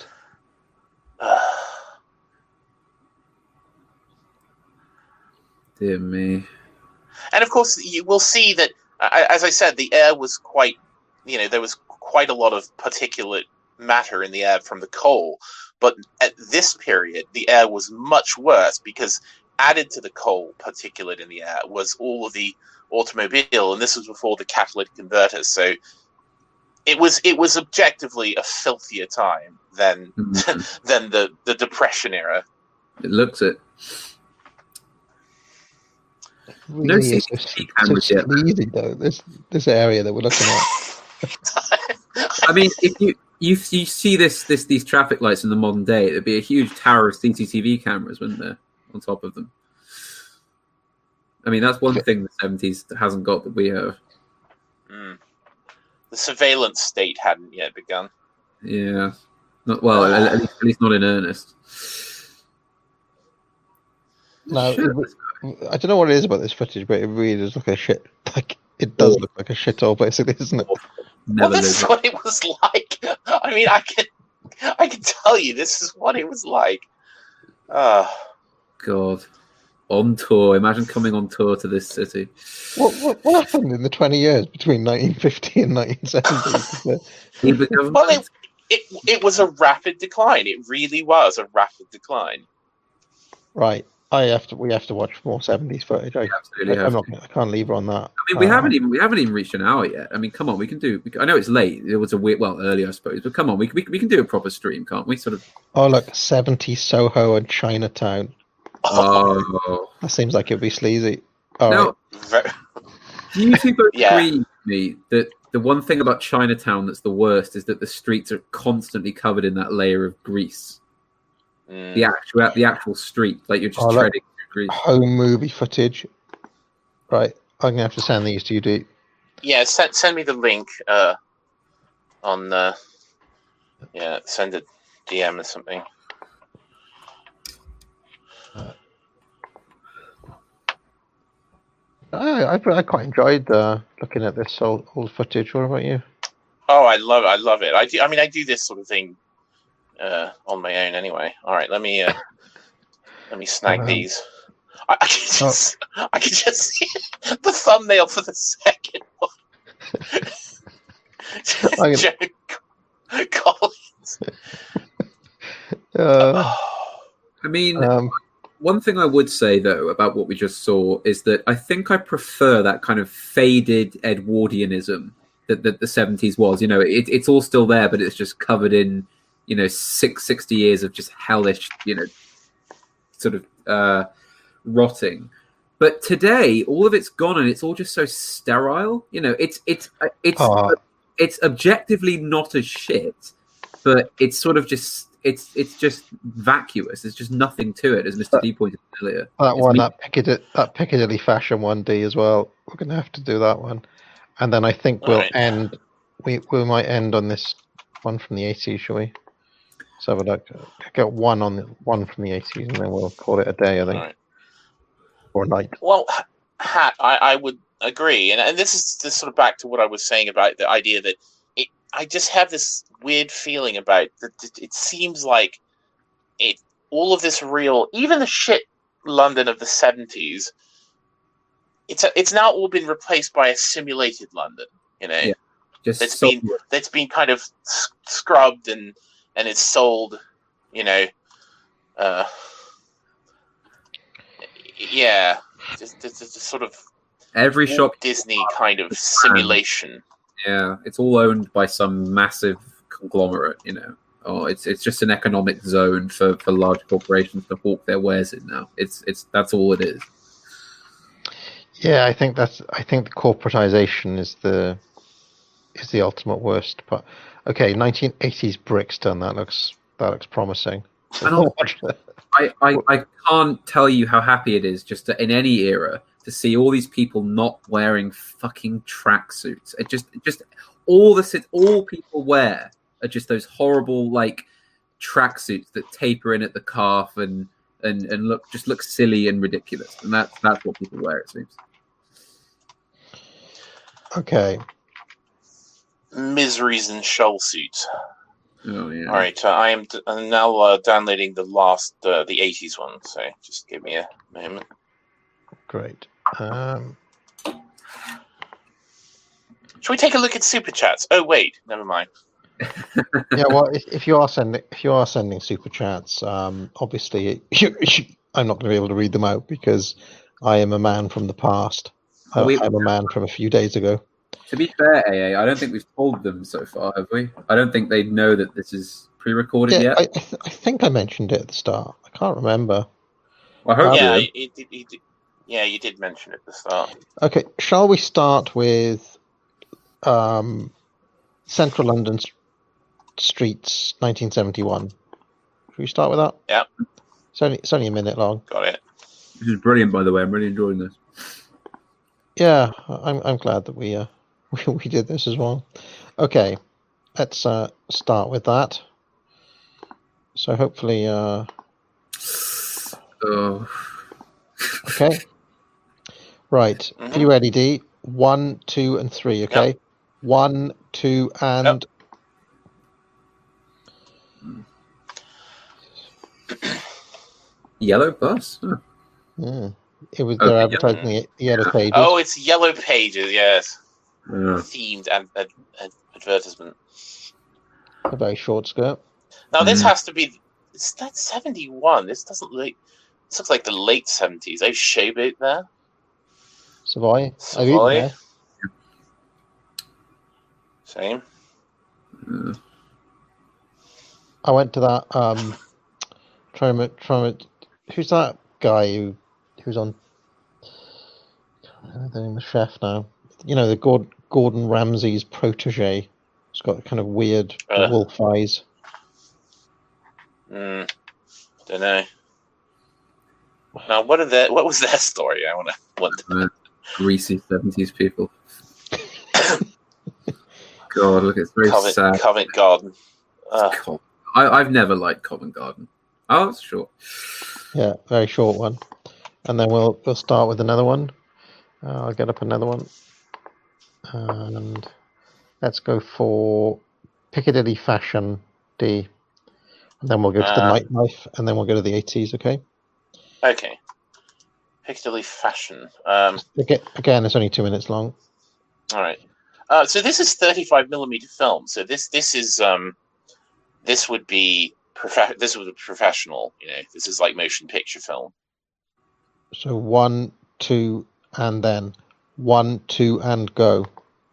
Dear me. And of course, you will see that, as I said, the air was quite, there was quite a lot of particulate matter in the air from the coal. But at this period, the air was much worse because added to the coal particulate in the air was all of the automobile, and this was before the catalytic converters. So it was objectively a filthier time than than the Depression era. It looks it. Really No is CCTV cameras so yet. sleazy though. This area that we're looking at. I mean, if you see these traffic lights in the modern day, there'd be a huge tower of CCTV cameras, wouldn't there, on top of them? I mean, that's one thing the 70s hasn't got that we have. The surveillance state hadn't yet begun. Yeah, not well. At least not in earnest. No, I don't know what it is about this footage, but it really does look like a shit. Like it does look like a shithole, basically, isn't it? Well, this is what it was like. I mean, I can tell you, this is what it was like. God, on tour. Imagine coming on tour to this city. What happened in the 20 years between 1950 and 1970? Well, It was a rapid decline. It really was a rapid decline. Right. We have to watch more 70s footage. I can't leave her on that. I mean, we haven't even reached an hour yet. I mean, come on, we can do. I know it's late. It was early, I suppose. But come on, we can do a proper stream, can't we? Sort of. Oh look, 70s Soho and Chinatown. Oh, that seems like it'd be sleazy. All right. Do you two both agree with me that the one thing about Chinatown that's the worst is that the streets are constantly covered in that layer of grease? The actual street, like you're just treading through grease. Home movie footage. Right, I'm gonna have to send these to you, Dee. Yeah, send me the link on send a DM or something. I quite enjoyed looking at this old footage. What about you? Oh, I love it. I do this sort of thing on my own anyway. All right, let me snag these. I can just see the thumbnail for the second one. Joe Collins. I mean, one thing I would say though about what we just saw is that I think I prefer that kind of faded Edwardianism that the 70s was. You know, it's all still there, but it's just covered in 60 years of just hellish, sort of rotting. But today, all of it's gone, and it's all just so sterile. It's objectively not as shit, but it's sort of just it's just vacuous. There's just nothing to it, as Mr. D pointed out earlier. That Piccadilly fashion 1D as well. We're going to have to do that one, and then I think we'll end. We might end on this one from the 80s, shall we? So we'll get one from the 80s, and then we'll call it a day, I think, or a night. Well, Hat, I would agree, and this is sort of back to what I was saying about the idea that I just have this weird feeling about that. It seems like all of this real, even the shit London of the 70s, it's now all been replaced by a simulated London. Yeah, that's been kind of scrubbed and it's sold. Just sort of every shop Disney kind of simulation. Yeah, it's all owned by some massive conglomerate, Oh, it's just an economic zone for large corporations to hawk their wares in now. That's all it is. Yeah, I think the corporatization is the ultimate worst. But okay, 1980s Brixton. That looks promising. I can't tell you how happy it is just in any era to see all these people not wearing fucking tracksuits. It just all people wear are just those horrible tracksuits that taper in at the calf and look silly and ridiculous. And that's what people wear, it seems. Okay. Miseries in shell suits. Oh yeah. All right, I'm now downloading the last the 80s one. So just give me a moment. Great. Should we take a look at super chats? Oh wait, never mind. Yeah, well, if you are sending super chats, obviously I'm not going to be able to read them out because I am a man from the past. I'm a man from a few days ago. To be fair, AA, I don't think we've told them so far, have we? I don't think they know that this is pre-recorded yet. I think I mentioned it at the start. I can't remember. Well, I hope you did. Yeah, you did mention it at the start. Okay, shall we start with Central London streets, 1971? Should we start with that? Yeah. It's only a minute long. Got it. This is brilliant, by the way. I'm really enjoying this. Yeah, I'm glad that we did this as well. Okay, let's start with that. So hopefully, okay. Right, Mm-hmm. Are you ready, D? 1, 2, and 3. Okay, Yep. 1, 2, and. Yellow bus. Huh. It was they're advertising the Yellow Pages. Oh, it's Yellow Pages. Yes, Yeah. themed advertisement. A very short skirt. Now this has to be. It's that 71. This doesn't look. This looks like the late 70s. I've shaved it there. Savoy. I've eaten Savoy. there. Same. I went to that. Trying to. Who's that guy who's on? I don't know the name of the chef now. You know, the Gordon Ramsay's protege. He's got kind of weird wolf eyes. Don't know. Now, what was their story? I want to. Greasy 70s people. God, look, it's very sad. Covent Garden. I've never liked Covent Garden. Oh, it's short. Yeah, very short one. And then we'll start with another one. I'll get up another one. And let's go for Piccadilly Fashion D. And then we'll go to the nightlife, and then we'll go to the 80s, okay? Okay. Piccadilly Fashion. Again, it's only 2 minutes long. All right. So this is 35mm film. So this would be professional. You know, this is like motion picture film. So 1, 2, and then 1, 2, and go.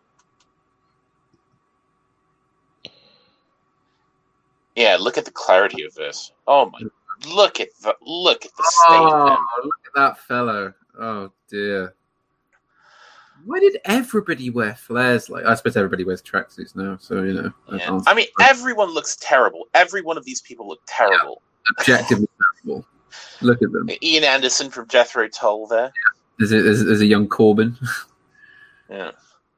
Yeah, look at the clarity of this. Oh my! Look at the state of him. Look at that fellow. Oh dear. Why did everybody wear flares? I suppose everybody wears tracksuits now, so you know. Yeah. I mean, everyone looks terrible. Every one of these people look terrible. Yeah, objectively terrible. Look at them. Ian Anderson from Jethro Tull there. Yeah. There's a young Corbin. Yeah.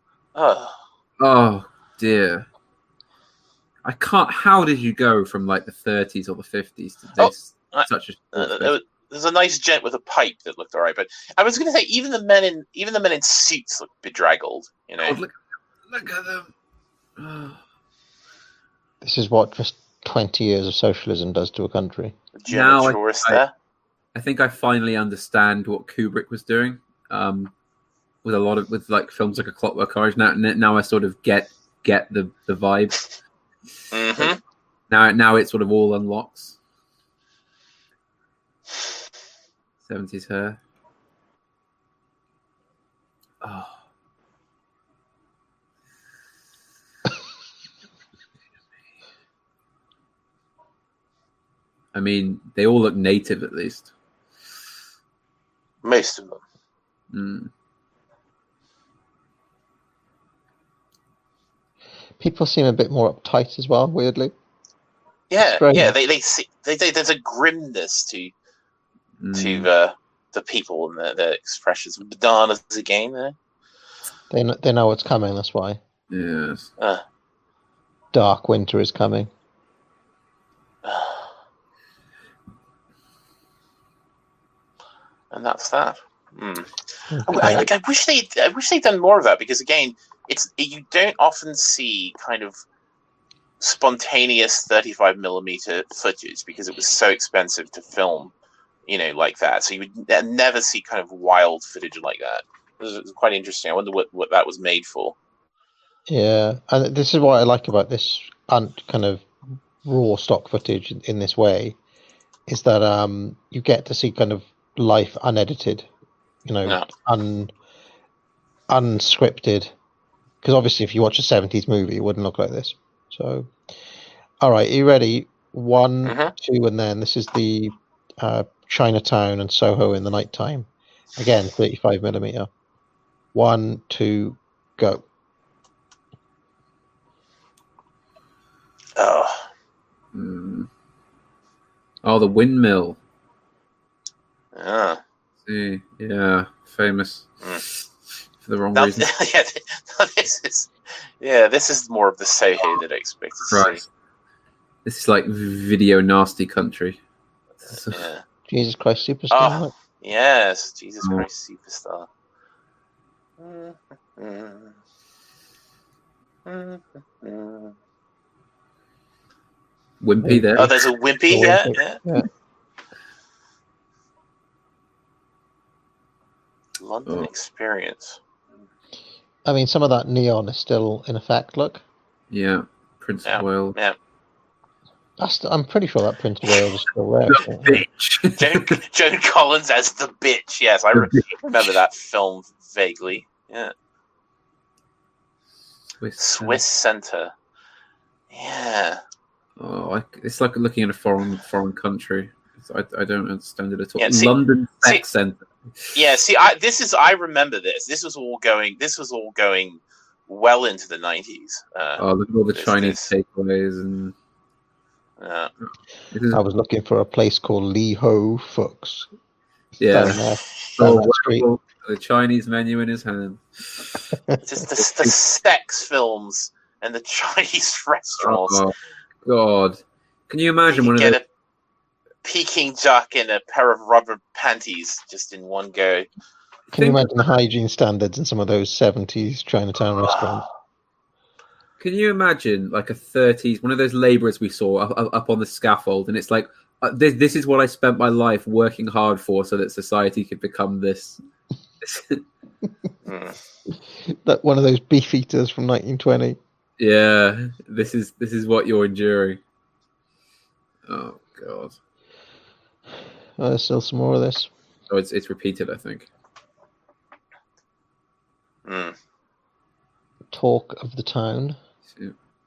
Oh dear. I can't. How did you go from like the 30s or the 50s to this? There's a nice gent with a pipe that looked alright, but I was going to say even the men in suits look bedraggled. You know. Oh, look at them. Oh. This is what just 20 years of socialism does to a country. Now there. I think I finally understand what Kubrick was doing. With like films like A Clockwork Orange. Now I sort of get the vibe. Mm-hmm. Now it sort of all unlocks. 70s hair. Oh. I mean, they all look native at least. Most of them. Mm. People seem a bit more uptight as well, weirdly. Yeah. There's a grimness to the people and their expressions. Bananas again there. They know what's coming. That's why. Yes. Dark winter is coming. And that's that. Okay. I wish they'd done more of that, because again, you don't often see kind of spontaneous 35mm footage, because it was so expensive to film, you know, like that. So you would never see kind of wild footage like that. It was quite interesting. I wonder what that was made for. Yeah, and this is what I like about this kind of raw stock footage in this way, is that you get to see kind of life unedited, you know, unscripted. Because obviously, if you watch a 70s movie, it wouldn't look like this. So, all right, are you ready? 1, 2, and then this is the Chinatown and Soho in the nighttime. Again, 35mm. 1, 2, go. Oh. Oh, the windmill. Yeah, famous for the wrong reason. This is more of the Soho that I expected to see. This is like video nasty country. Yeah. Jesus Christ Superstar. Oh, yes, Jesus Christ Superstar. Wimpy there. Oh, there's a Wimpy, yeah. London Experience. I mean, some of that neon is still in effect, look. Yeah. Prince Yeah. of Wales. Yeah. I'm pretty sure that Prince of Wales is still there. The bitch. Joan Collins as the bitch. Yes, I remember that film vaguely. Yeah. Swiss Center. Yeah. Oh, it's like looking at a foreign country. I don't understand it at all. Yeah, see- London Sex Center. Yeah, see, I remember this. This was all going well into the 90s. Look at all the this- Chinese this- takeaways and. I was looking for a place called Lee Ho Fooks. Yeah. Down there. Oh, that street. well, the Chinese menu in his hand. Just the sex films and the Chinese restaurants. Oh God! Can you imagine You one of get the? a Peking duck and a pair of rubber panties just in one go. Can you imagine the hygiene standards in some of those 70s Chinatown restaurants? Can you imagine like a 30s one of those labourers we saw up on the scaffold, and it's like this is what I spent my life working hard for, so that society could become this. That one of those beef eaters from 1920. Yeah, this is what you're enduring. Oh God! There's still some more of this. Oh, it's repeated, I think. Talk of the town. Yeah.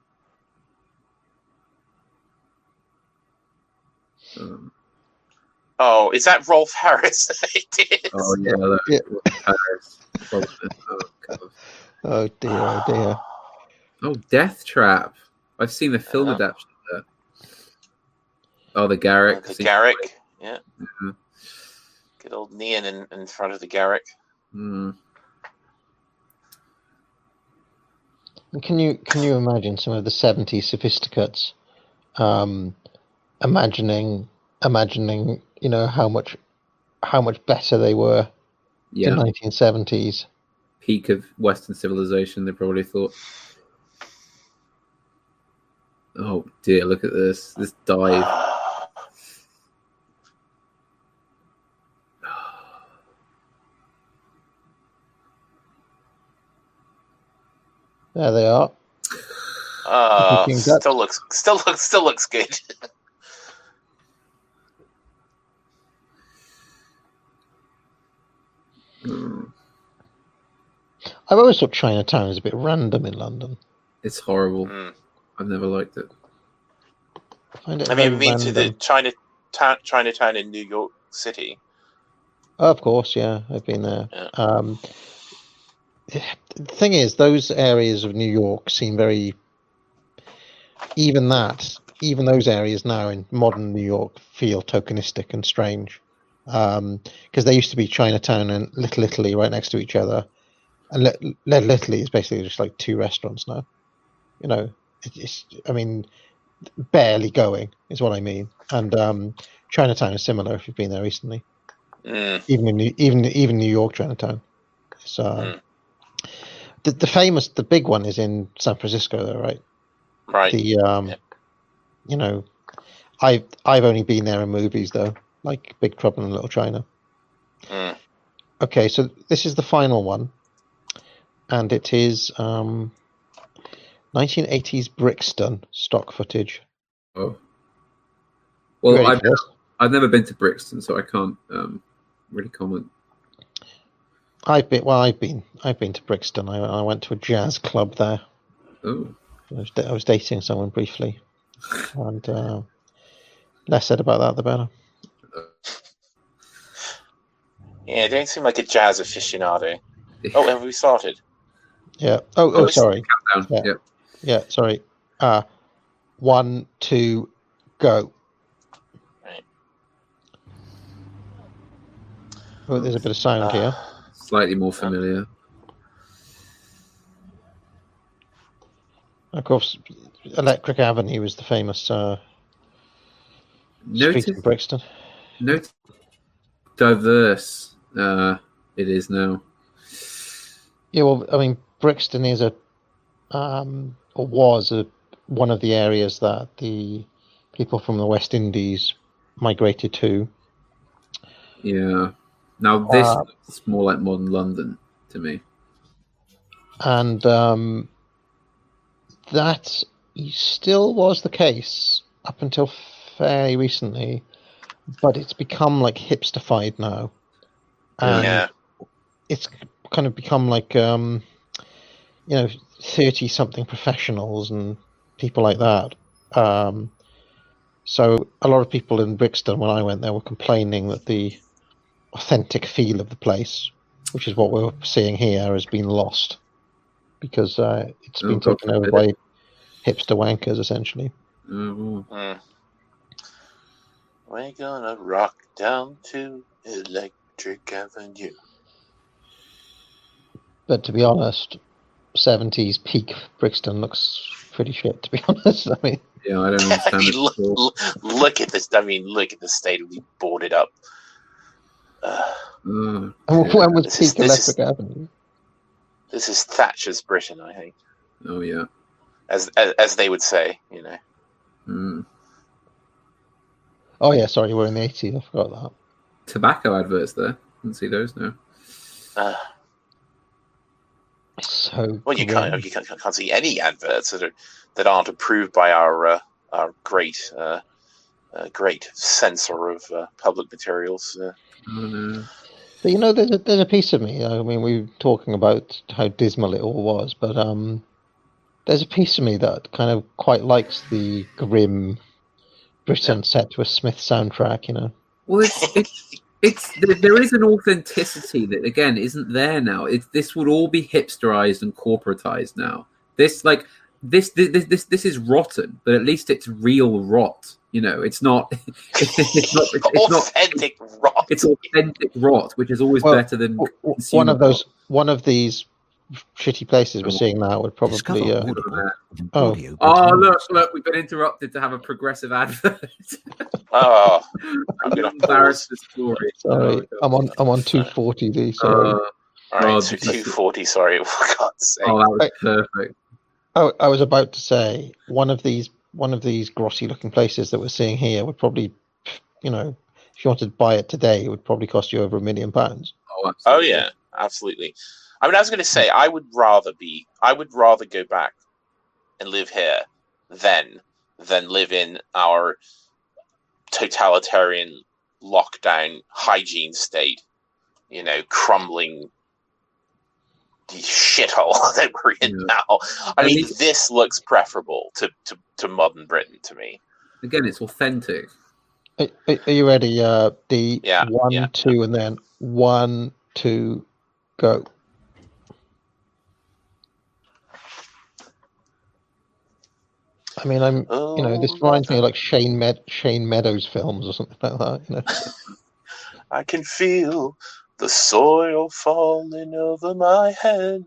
Oh, is that Rolf Harris? It is. Oh yeah, look, Yeah. Paris. Oh God. Oh dear, oh dear. Oh, Death Trap. I've seen the film adaptation of that. Oh, the Garrick. The Garrick. Yeah. Mhm. Good old Neon in front of the Garrick. Mm. And can you imagine some of the 70s sophisticates imagining how much better they were Yeah. in 1970s? Peak of Western civilization, they probably thought. Oh dear, look at this dive. There they are. Peking duck. Still looks good. Mm. I've always thought Chinatown is a bit random in London. It's horrible. Mm. I've never liked it. I find it Have you very ever been to the random. Chinatown in New York City? Oh, of course, yeah, I've been there. Yeah. The thing is, those areas of New York seem very. Even those areas now in modern New York feel tokenistic and strange, because there used to be Chinatown and Little Italy right next to each other, and Little Italy is basically just like two restaurants now. You know, barely going is what I mean. And Chinatown is similar if you've been there recently. Mm. Even New York Chinatown. So the big one is in San Francisco, though, right? Right. You know, I've only been there in movies though, like Big Trouble in Little China. Mm. Okay, so this is the final one, and it is 1980s Brixton stock footage. Oh. You Well, ready for this? I've never been to Brixton, so I can't really comment. I've been to Brixton. I went to a jazz club there. Oh. I was dating someone briefly, and less said about that, the better. Yeah, don't seem like a jazz aficionado. Oh, have we started? Yeah. Oh, sorry. Countdown. Yeah. Yep. Yeah, sorry. 1, 2, go. Right. Oh, there's a bit of sound here. Slightly more familiar. Of course, Electric Avenue was the famous street Notice in Brixton. diverse it is now. Yeah, well, I mean, Brixton is one of the areas that the people from the West Indies migrated to. Yeah. Now this looks more like modern London to me. And that still was the case up until fairly recently, but it's become like hipsterfied now. And Yeah. it's kind of become like 30-something professionals and people like that. So a lot of people in Brixton, when I went there, were complaining that the authentic feel of the place, which is what we're seeing here, has been lost because it's been taken over by hipster wankers, essentially. We're gonna rock down to Electric Avenue. But to be honest, 70s peak Brixton looks pretty shit, to be honest. I mean, yeah, I don't understand. I mean, look at this. I mean, look at the state we boarded up. when was peak Electric Avenue? This is Thatcher's Britain, I think. Oh yeah, as they would say, Oh yeah, sorry, we're in the 80s. I forgot that. Tobacco adverts there. Didn't see those now. So well, you can't see any adverts that aren't approved by our great censor of public materials. But there's a piece of me. I mean, we were talking about how dismal it all was, but there's a piece of me that kind of quite likes the grim Britain set to a Smith soundtrack. Well, there is an authenticity that again isn't there now. This would all be hipsterized and corporatized now. This is rotten, but at least it's real rot. It's not. It's not authentic rot. It's authentic rot, which is always better than one of these shitty places we're seeing now would probably. Look! We've been interrupted to have a progressive advert. I'm gonna embarrass the story. Sorry, I'm on 240D. Sorry. All right, 240. Sorry, for God's sake. Oh, that was perfect. I was about to say one of these grotty looking places that we're seeing here would probably, if you wanted to buy it today, it would probably cost you over £1 million. Oh yeah, absolutely. I mean, I was going to say I would rather go back and live here than live in our totalitarian lockdown hygiene state. Crumbling shithole that we're in now. I mean, this looks preferable to modern Britain to me. Again, it's authentic. Are you ready? D. Yeah. 1, 2, and then 1, 2, go. I mean, this reminds me of like Shane Meadows films or something like that. I can feel the soil falling over my head.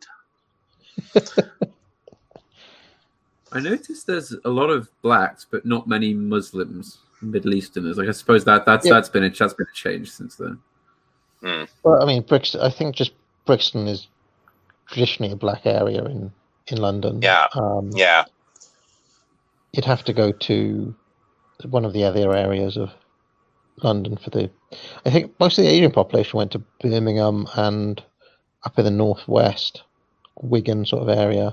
I noticed there's a lot of blacks, but not many Muslims, Middle Easterners. Like I suppose that's been a change since then. Well, I mean, Brixton. I think just Brixton is traditionally a black area in London. Yeah. Yeah. You'd have to go to one of the other areas of London for I think most of the Asian population went to Birmingham and up in the northwest, Wigan sort of area.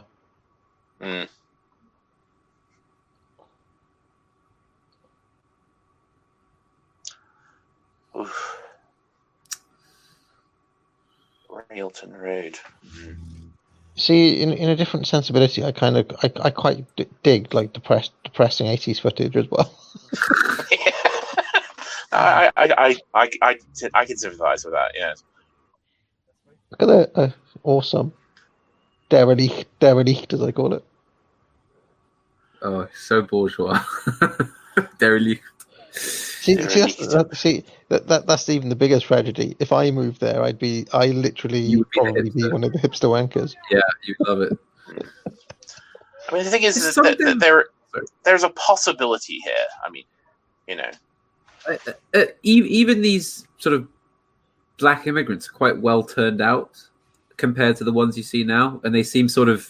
Oof. Railton Road. See, in a different sensibility, I quite dig like depressing 80s footage as well. I can sympathise with that. Yes. Look at that awesome derelict as I call it. Oh, so bourgeois. Derelict. See, that's even the biggest tragedy. If I moved there, I literally would probably be one of the hipster wankers. Yeah, you love it. I mean, the thing is that there's a possibility here. I mean, even these sort of black immigrants are quite well turned out compared to the ones you see now, and they seem sort of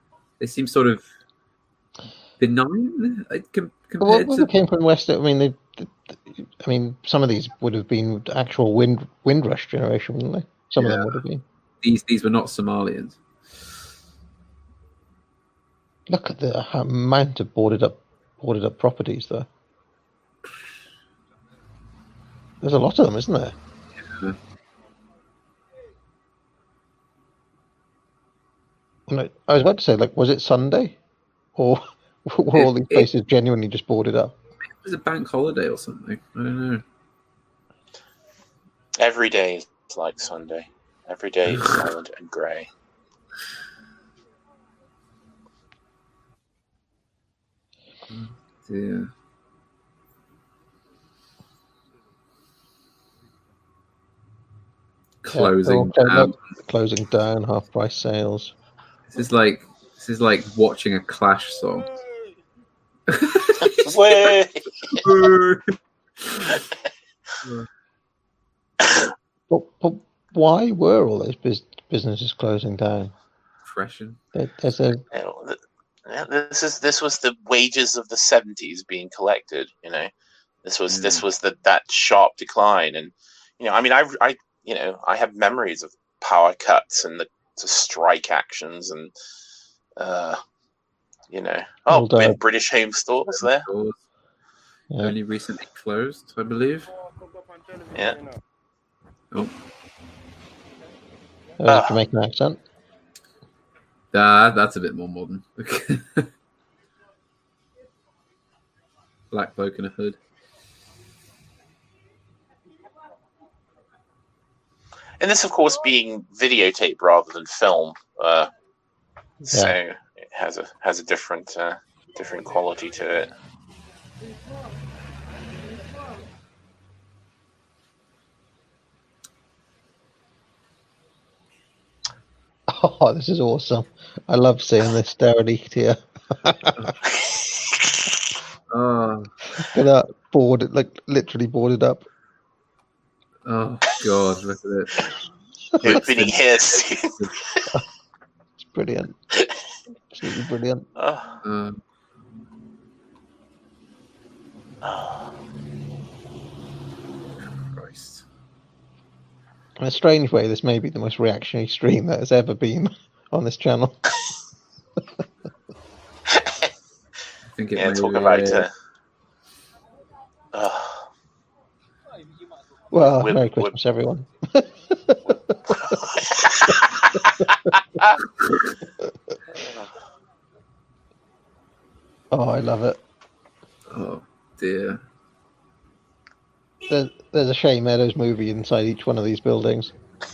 benign compared to. They came from West. I mean, some of these would have been actual Windrush generation, wouldn't they? Some of them would have been. These were not Somalians. Look at the amount of boarded up properties there. There's a lot of them, isn't there? Yeah. And I was about to say, like, was it Sunday, or were all these places genuinely just boarded up? It was a bank holiday or something. I don't know. Every day is like Sunday. Every day is silent and grey. Yeah. Closing down. Closing down, half price sales. This is like watching a Clash song. Way. But why were all those businesses closing down? Depression. There's a This was the wages of the 70s being collected. You know, this was that sharp decline, and you know, I mean, I have memories of power cuts and the strike actions, and you know, British Home Stores there. Yeah. Only recently closed, I believe. Yeah. Oh. Jamaican accent. That's a bit more modern. Black bloke in a hood. And this, of course, being videotape rather than film, so it has a different quality to it. Oh, this is awesome! I love seeing this derelict here. Oh. Look at that, boarded, like literally boarded up. Oh God! Look at it. Opening here soon. It's brilliant. Absolutely brilliant. Christ. In a strange way, this may be the most reactionary stream that has ever been on this channel. I think it may talk be, about. Well, Merry Christmas, everyone. Oh, I love it. Oh dear. There's a Shea Meadows movie inside each one of these buildings.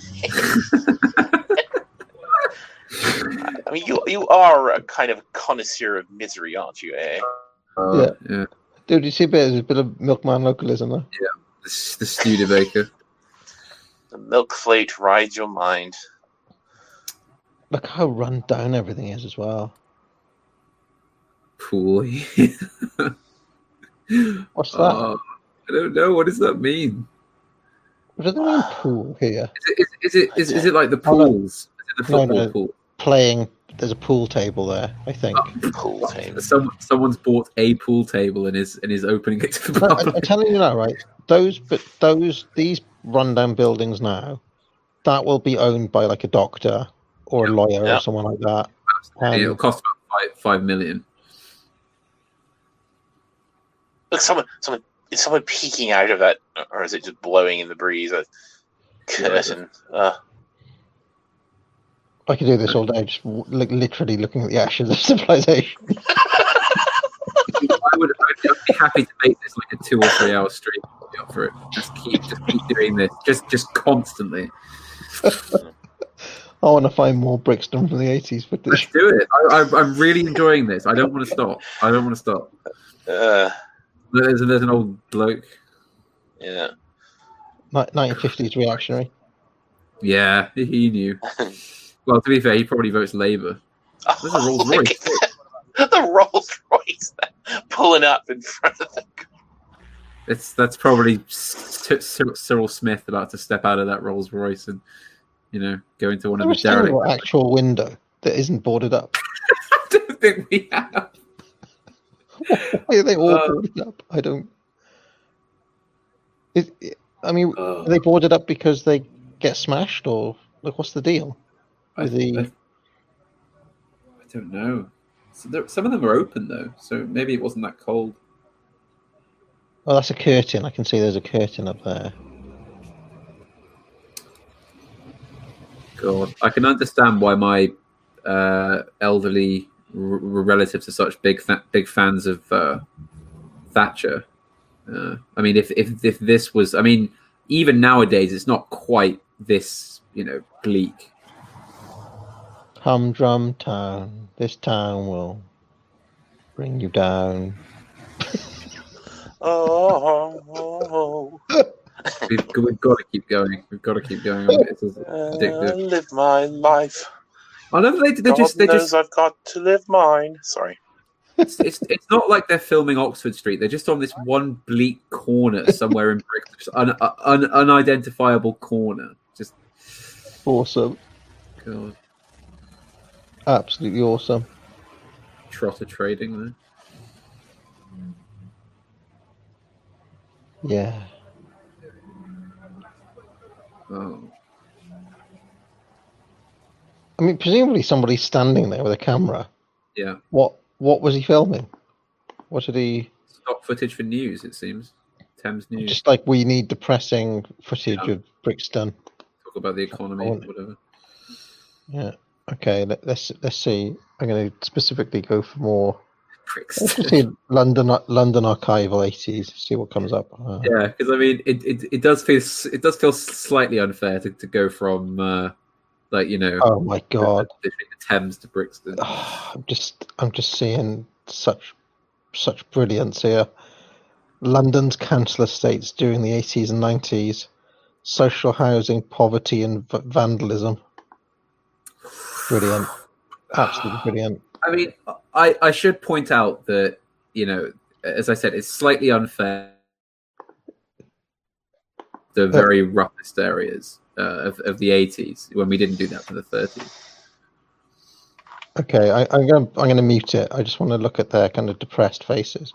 I mean, you are a kind of connoisseur of misery, aren't you, eh? Yeah. Dude, you see there's a bit of milkman localism there? Yeah. The Studebaker. The milk float rides your mind. Look how run down everything is as well. Pool. What's that? I don't know. What does that mean? What do they mean pool here? Is it like the pools? Is it the football pool? Playing. There's a pool table there, I think. Pool table. Someone's bought a pool table and is opening it to the public. I'm telling you now, right? These rundown buildings now, that will be owned by like a doctor or a lawyer or someone like that. It'll cost about 5 million. Look, is someone peeking out of that, or is it just blowing in the breeze? A curtain. I could do this all day, just literally looking at the ashes of civilization. I would be happy to make this like a 2 or 3 hour stream for it. Just keep doing this, just constantly. I want to find more Brixton from the 80s footage. Let's do it. I'm really enjoying this. I don't want to stop. There's an old bloke. Yeah. 1950s reactionary. Yeah, he knew. Well, to be fair, he probably votes Labour. There's a Rolls Royce. The Rolls Royce pulling up in front of the. That's probably Cyril Smith about to step out of that Rolls Royce and go into one of the derelict. An actual window that isn't boarded up. I don't think we have. Why are they all boarded up? I don't. Are they boarded up because they get smashed, or what's the deal? I don't know. So some of them are open though, so maybe it wasn't that cold. Oh, that's a curtain. I can see there's a curtain up there. God, I can understand why my elderly relatives are such big fans of Thatcher. I mean, if this was, I mean, even nowadays, it's not quite this, bleak. Humdrum town. This town will bring you down. Oh. We've got to keep going. We've got to keep going. This is addictive. Live my life. I love they God just knows I've got to live mine. Sorry. It's not like they're filming Oxford Street. They're just on this one bleak corner somewhere in Brixton, just unidentifiable corner. Just Awesome. God. Absolutely awesome. Trotter trading there. Yeah. Oh. I mean, presumably somebody's standing there with a camera. Yeah. What was he filming? What did he... Stock footage for news, it seems. Thames News. Just like we need depressing footage of Brixton. Talk about the economy, whatever. Yeah. Okay, let's see. I'm going to specifically go for more... Brixton. Let's see London archival 80s. See what comes up. Yeah, because I mean, it does feel slightly unfair to go from Oh my God, the Thames to Brixton. I'm just seeing such brilliance here. London's council estates during the 80s and 90s, social housing, poverty, and vandalism. Brilliant, absolutely brilliant. I mean, I should point out that, as I said, it's slightly unfair. The very roughest areas of the 80s when we didn't do that for the 30s. Okay, I'm gonna mute it. I just want to look at their kind of depressed faces.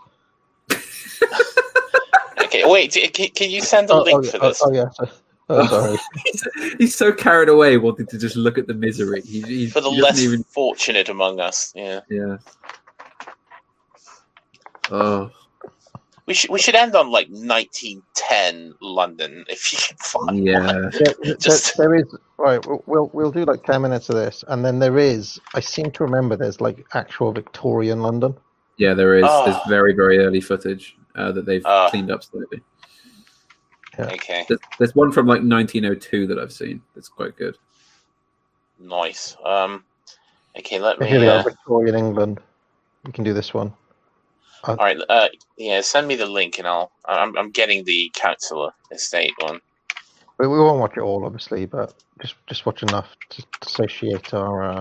Okay, wait. Can you send a link for this? Oh yeah. Oh, sorry. He's so carried away wanting to just look at the misery. For the less fortunate among us, yeah. Yeah. Oh. We should end on like 1910 London if you can find one. There is right. We'll do like 10 minutes of this, and then there is. I seem to remember there's like actual Victorian London. Yeah, there is. There's very very early footage that they've cleaned up slightly. Yeah. Okay. There's one from like 1902 that I've seen. That's quite good. Nice. Okay, let me. Here we are, Victorian England. You can do this one. All right. Yeah, send me the link, and I'm getting the council estate one. We won't watch it all, obviously, but just watch enough to satiate our,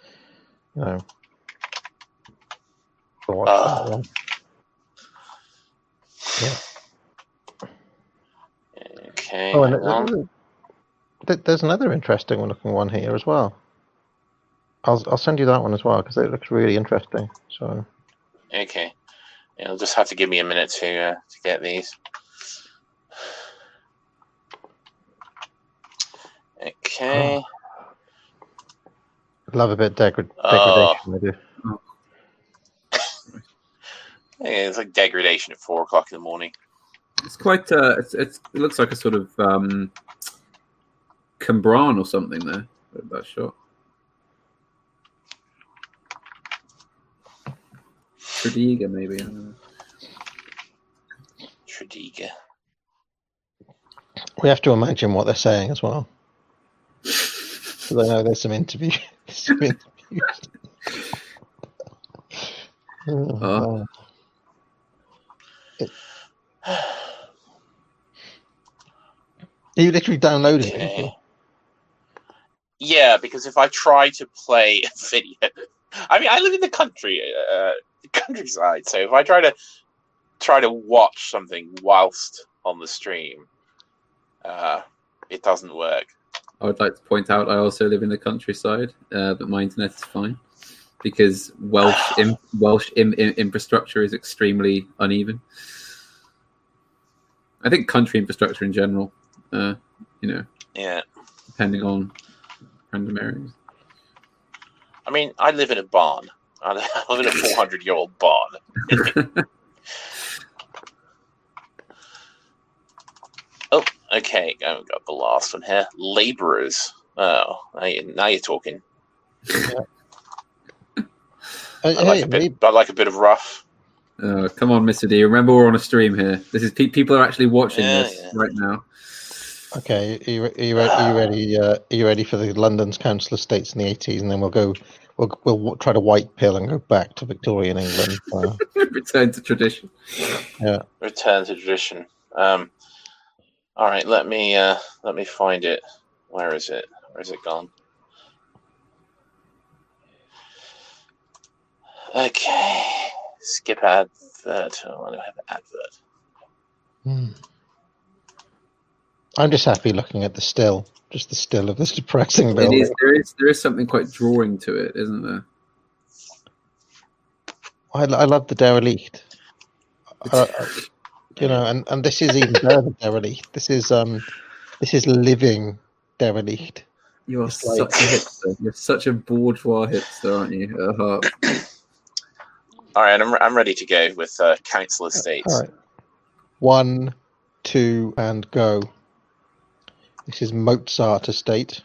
thoughts. That one. Yeah. Okay. Oh, and there's another interesting looking one here as well. I'll send you that one as well because it looks really interesting. So. Okay. You'll just have to give me a minute to get these. Okay. Love a bit degradation. I do. Yeah, it's like degradation at 4 o'clock in the morning. It's quite. It looks like a sort of Cambran or something there. That shot. Tredegar, maybe. I don't know. Tredegar. We have to imagine what they're saying as well. Because I know there's some interviews. Oh. Are you literally downloading it? Yeah, because if I try to play a video, I mean, I live in the countryside, so if I try to watch something whilst on the stream, it doesn't work. I would like to point out I also live in the countryside, but my internet is fine because Welsh infrastructure is extremely uneven. I think country infrastructure in general, Yeah. depending on random areas. I mean, I live in a barn. I live in a 400-year-old barn. Oh, okay. I've got the last one here. Laborers. Oh, now you're talking. I like a bit of rough. Come on, Mr. D. Remember, we're on a stream here. This is people are actually watching this right now. Okay, are you ready? Are you ready for the London's Council Estates in the 80s, and then we'll try to white pill and go back to Victorian England. Return to tradition. Yeah. Return to tradition. All right, let me find it. Where is it? Where's it gone? Okay. Skip advert. I want to have an advert. I'm just happy looking at the still of this depressing building. There is something quite drawing to it, isn't there? I love the derelict. And this is even better than derelict. This is living derelict. You're such a hipster. You're such a bourgeois hipster, aren't you? All right, I'm ready to go with Council Estates. All right. 1, 2, and go. This is Mozart Estate.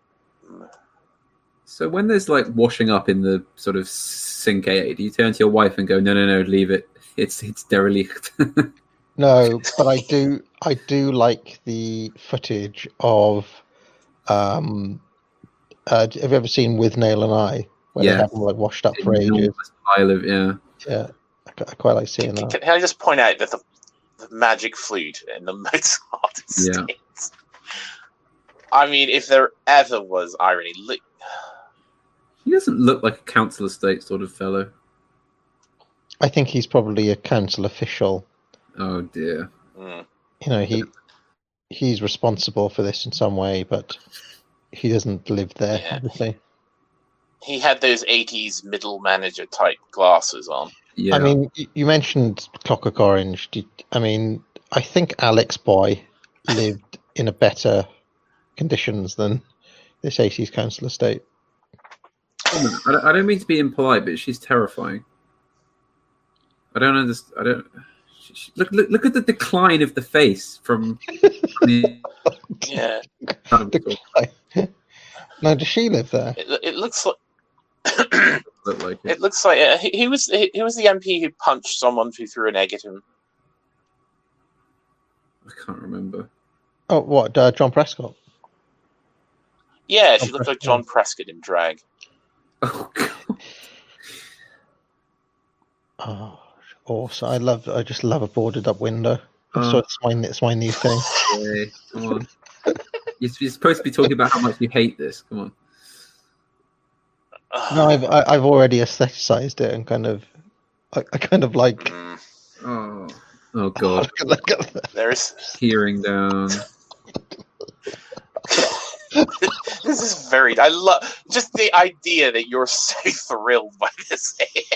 So when there's like washing up in the sort of sink area, do you turn to your wife and go, no, leave it. It's derelict. No, but I do like the footage of. Have you ever seen With Nail and I? Where they have them like washed up for ages. Pile of, yeah. I quite like seeing that. Can I just point out that the magic flute in the Mozart Estate? I mean, if there ever was irony, look. He doesn't look like a council estate sort of fellow. I think he's probably a council official. Oh dear. He's responsible for this in some way, but he doesn't live there, obviously. He had those 80s middle manager type glasses on. Yeah. I mean, you mentioned Clockwork Orange. I think Alex Boy lived in a better conditions than this 80s council estate. I don't mean to be impolite, but she's terrifying. I don't understand. I don't. Look at the decline of the face from the. Yeah. Now, does she live there? It looks like. It looks like he was the MP who punched someone who threw an egg at him. I can't remember. Oh, what? John Prescott? Yeah, she looked like John Prescott in drag. Oh God. Oh, awesome! I just love a boarded up window. So it's my new thing. Yeah, come on. You're supposed to be talking about how much you hate this. Come on. No, I've already aestheticized it and I kind of like. Oh God! Look at that. There's tearing down. This is very. I love just the idea that you're so thrilled by this.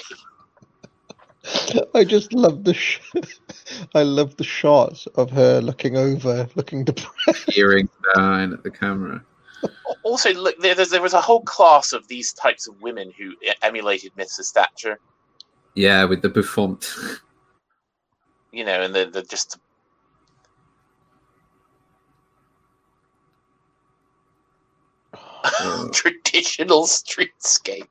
I just love I love the shots of her looking over, looking depressed, tearing down at the camera. Also, look, there was a whole class of these types of women who emulated Mrs. Thatcher. Yeah, with the bouffant. And the just. Traditional streetscape.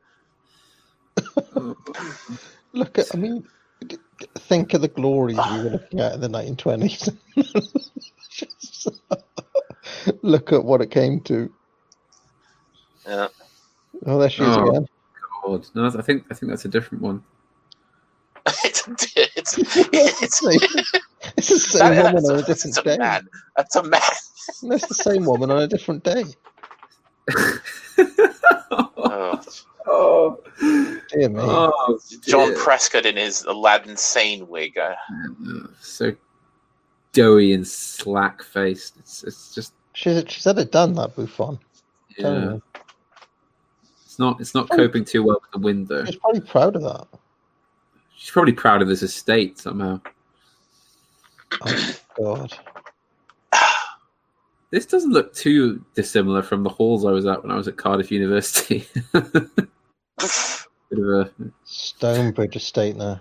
Think of the glories we were looking at in the 1920s. Look at what it came to. Yeah. Oh, there she is again. God, no, I think that's a different one. It's the same woman on a different day. Man. That's a man. That's the same woman on a different day. Oh, dear me. Oh, John Prescott in his Aladdin Sane wig. So doughy and slack faced. It's just she's had it done, that bouffant. Yeah. It's not coping too well with the wind though. She's probably proud of that. She's probably proud of this estate somehow. Oh God. This doesn't look too dissimilar from the halls I was at when I was at Cardiff University. Bit of a Stonebridge Estate now.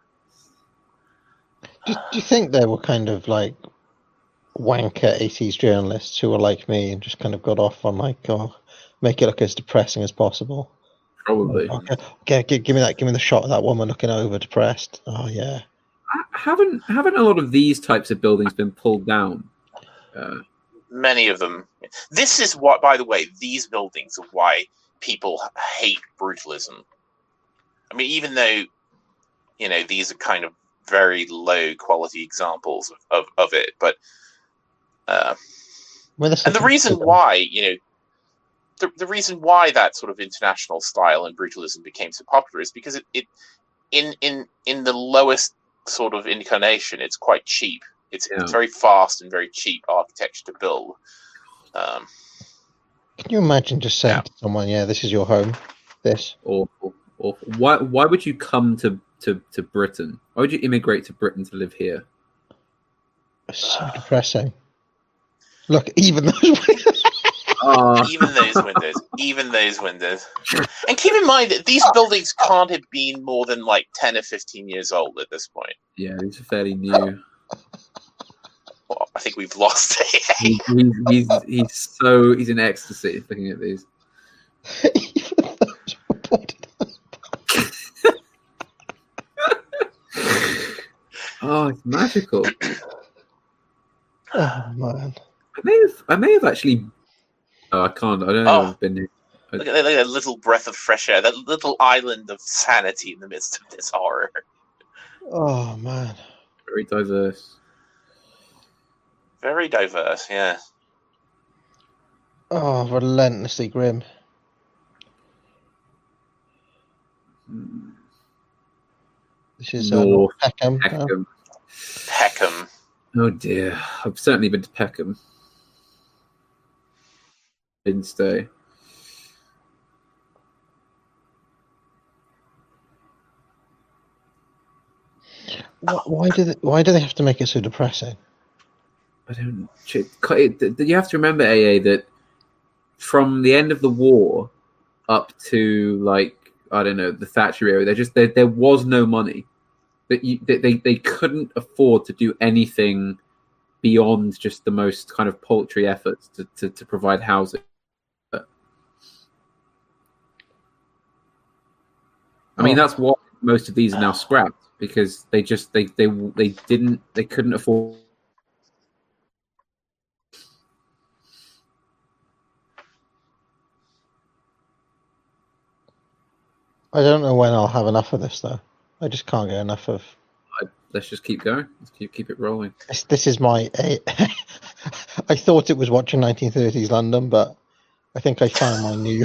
Do you think they were kind of like wanker 80s journalists who were like me and just kind of got off on like, oh, make it look as depressing as possible? probably. Okay, give me the shot of that woman looking over depressed. Oh yeah. Haven't a lot of these types of buildings been pulled down? Many of them. This is what, by the way, these buildings are why people hate brutalism. I mean, even though, these are kind of very low quality examples of it, but and the reason why, the reason why that sort of international style and brutalism became so popular is because it in the lowest sort of incarnation, it's quite cheap. It's very fast and very cheap architecture to build. Can you imagine just saying to someone, "Yeah, this is your home"? This awful. Why would you come to Britain? Why would you immigrate to Britain to live here? It's so depressing. Look, even those even those windows. And keep in mind that these buildings can't have been more than like 10 or 15 years old at this point. Yeah, these are fairly new. Well, I think we've lost it. He's in ecstasy looking at these. Oh, it's magical. Oh man. I may have actually. Oh, I can't. I don't know. If I've been here. Look at that little breath of fresh air. That little island of sanity in the midst of this horror. Oh man. Very diverse. Very diverse, yeah. Oh, relentlessly grim. This is Peckham. Peckham. Oh dear. I've certainly been to Peckham. Didn't stay. Why do they have to make it so depressing? I don't. You have to remember, AA, that from the end of the war up to the Thatcher era, there was no money. That they couldn't afford to do anything beyond just the most kind of paltry efforts to provide housing. I mean, that's why most of these are now scrapped, because they couldn't afford. I don't know when I'll have enough of this, though. I just can't get enough of. Let's just keep going. Let's keep it rolling. This is my. I thought it was watching 1930s London, but I think I found my new.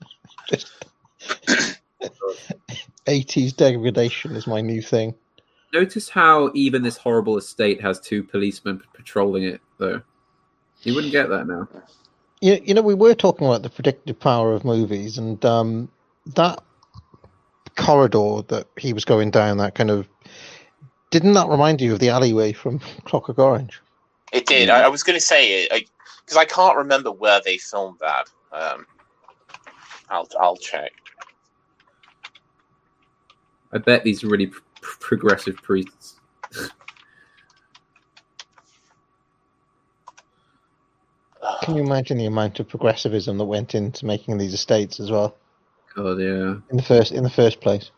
80s degradation is my new thing. Notice how even this horrible estate has 2 policemen patrolling it, though. You wouldn't get that now. We were talking about the predictive power of movies, and that corridor that he was going down, that kind of, didn't that remind you of the alleyway from Clockwork Orange? It did. I was going to say it because I can't remember where they filmed that. I'll check. I bet these are really progressive priests. Can you imagine the amount of progressivism that went into making these estates as well? God, yeah. In the first place.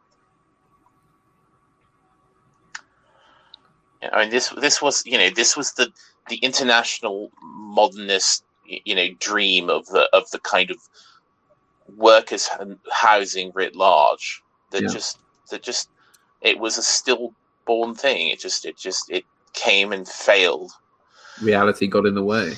I mean, this was the international modernist dream of the kind of workers' housing writ large. It was a stillborn thing. It came and failed. Reality got in the way.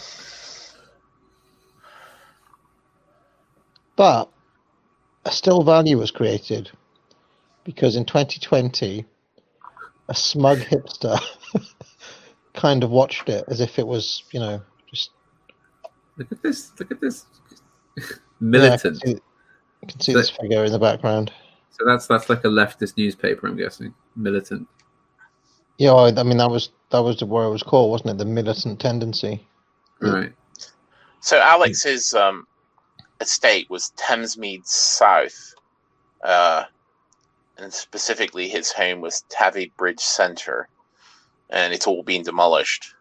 But a still value was created because in 2020, a smug hipster kind of watched it as if it was, just. Look at this militant. Yeah, you can see this figure in the background. So that's like a leftist newspaper, I'm guessing. Militant. Yeah, I mean that was what it was called, wasn't it? The Militant Tendency. Right. So Alex's estate was Thamesmead South. and specifically his home was Tavy Bridge Centre, and it's all been demolished.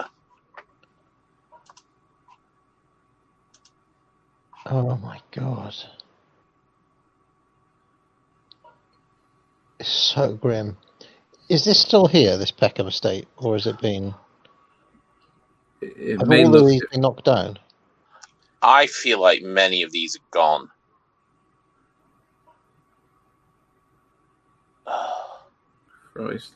Oh my god. It's so grim. Is this still here, this Peckham estate, or has it been... It Have may all of look these been knocked down? I feel like many of these are gone. Christ.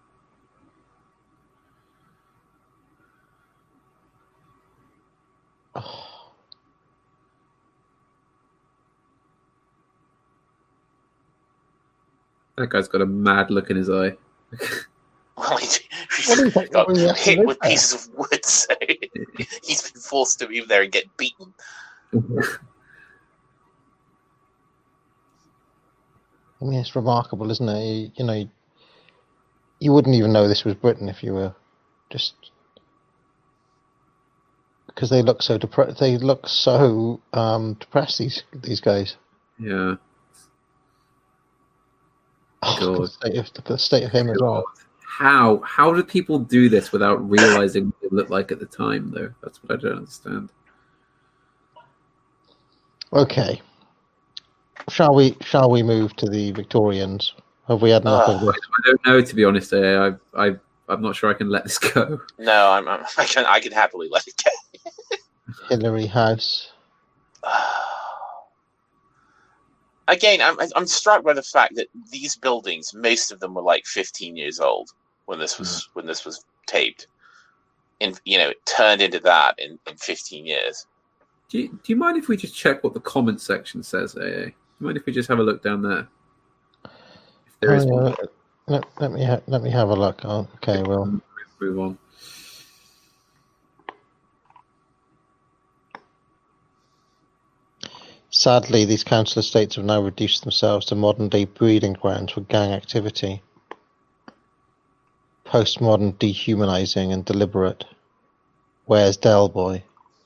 Oh. That guy's got a mad look in his eye. Well, What do you think? got What do you have to hit live with there? pieces of wood, so he's been forced to move there and get beaten. I mean, it's remarkable, isn't it? You know, you wouldn't even know this was Britain if you were just... Because they look so depressed. They look so depressed. These guys. Yeah. Oh, the state of him as well. How do people do this without realizing what it looked like at the time, though? That's what I don't understand. Okay. Shall we move to the Victorians? Have we had enough of this? I don't know, to be honest. I'm not sure I can let this go. No, I can happily let it go. Hillary House. Again, I'm struck by the fact that these buildings, most of them were like 15 years old when this was taped, and it turned into that in 15 years. Do you mind if we just check what the comment section says, AA? Do you mind if we just have a look down there? If there is one. Let me have a look. Oh, okay, well, Move on. sadly, these council estates have now reduced themselves to modern-day breeding grounds for gang activity. Postmodern, dehumanizing, and deliberate. Where's Del Boy?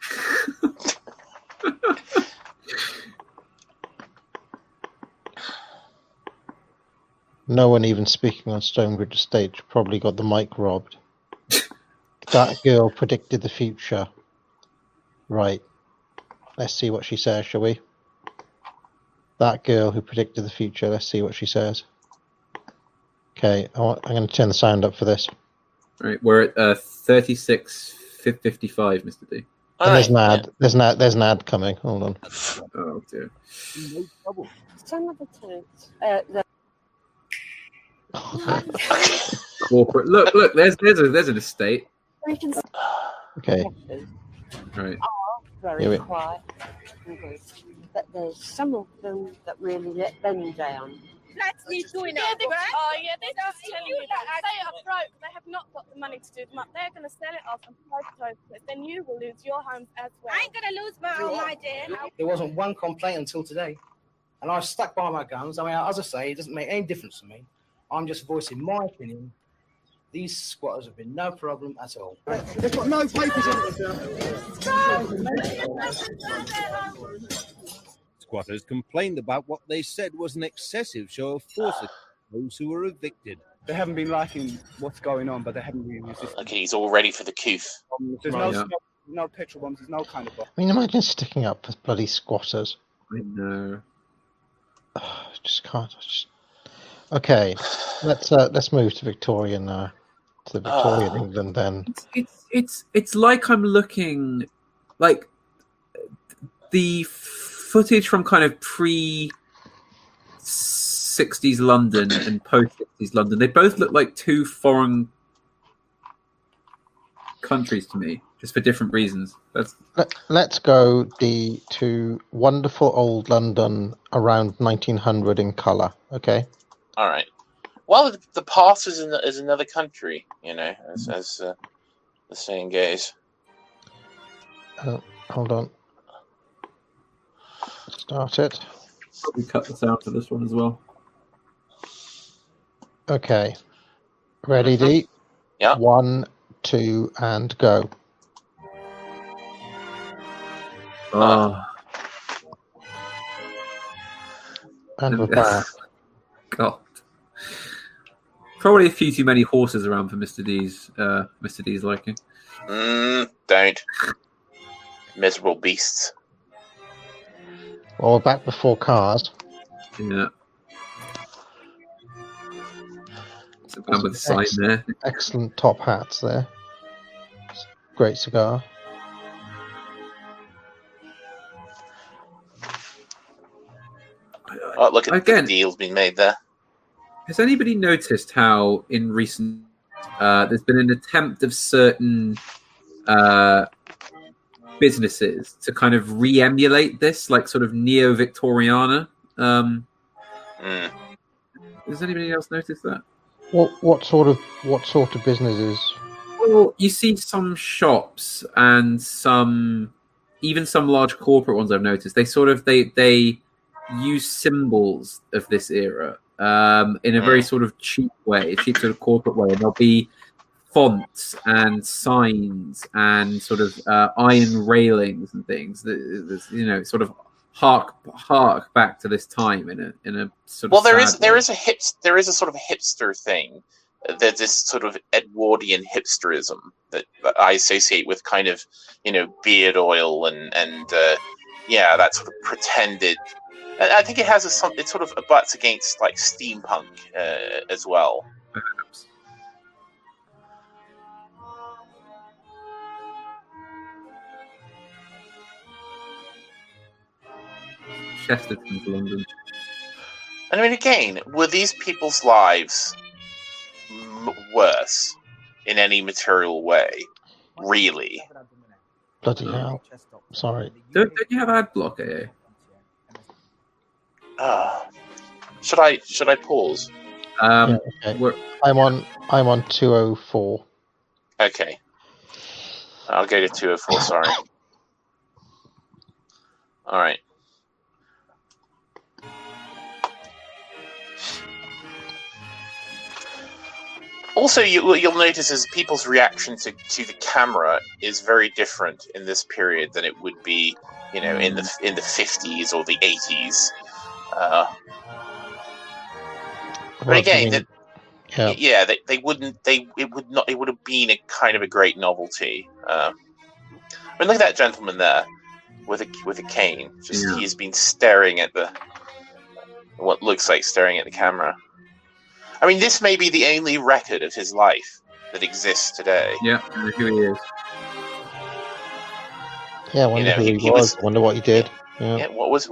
No one even speaking on Stonebridge Estate probably got the mic robbed. That girl predicted the future. Right. Let's see what she says, shall we? That girl who predicted the future, let's see what she says. Okay, I'm going to turn the sound up for this. All right, we're at 36:55, Mr. D. And there's an ad coming. Hold on. Oh dear. No trouble. Some of the two. Corporate. Look. There's an estate. We can Okay. Right. very quiet and good, but there's some of them that really let them down. Flats need doing up, right? Oh, yeah, they're just telling you that they are broke. They have not got the money to do them up. They're going to sell it off and privatise it. Then you will lose your homes as well. I ain't gonna lose my own, my dear. There wasn't one complaint until today. And I stuck by my guns. I mean, as I say, it doesn't make any difference to me. I'm just voicing my opinion. These squatters have been no problem at all. They've got no papers in it, sir. Squatters complained about what they said was an excessive show of force against those who were evicted. They haven't been liking what's going on, but they haven't been resisting. Okay, he's all ready for the coof. There's no petrol bombs, there's no kind of bomb. I mean, imagine sticking up for bloody squatters. I know. I just can't. Okay, let's move to Victorian to the Victorian England then. It's like I'm looking like the footage from kind of pre-60s London and post-60s London. They both look like two foreign countries to me, just for different reasons. Let's go to wonderful old London around 1900 in colour, okay? All right. Well, the past is another country, as the saying goes. Hold on. Start it. Probably cut this out for this one as well. Okay. Ready, D? Yeah. 1, 2, and go. And with that, God, probably a few too many horses around for Mr. D's liking. Don't. Miserable beasts. well, we're back before cars. Yeah. So man with the sign there. Excellent top hats there. Great cigar. Oh, look at Again, the deals being made there. Has anybody noticed how in recent there's been an attempt of certain businesses to kind of re-emulate this, like sort of neo-Victoriana? Has anybody else noticed that? What sort of businesses? Well, you see some shops and even some large corporate ones. I've noticed they sort of they use symbols of this era in a very sort of cheap way, cheap sort of corporate way, and there'll be fonts and signs and sort of iron railings and things that sort of hark back to this time in a sort of. Well, there is a sort of hipster thing. There's this sort of Edwardian hipsterism that I associate with kind of beard oil and that sort of pretended. I think it has it sort of abuts against like steampunk as well. Perhaps. Chesterton's London. And I mean, again, were these people's lives worse in any material way? Really? Bloody hell! Sorry. Don't you have ad block here? Should I pause? Yeah, okay. I'm on 204. Okay. I'll go to 204. Sorry. All right. Also, you'll notice as people's reaction to the camera is very different in this period than it would be, in the 50s or the 80s. But again, they wouldn't. It would have been a kind of a great novelty. I mean, look at that gentleman there with a cane. He's been staring at what looks like staring at the camera. I mean, this may be the only record of his life that exists today. Yeah, I know who he is. Yeah, I wonder who he was. Wonder what he did. Yeah. What was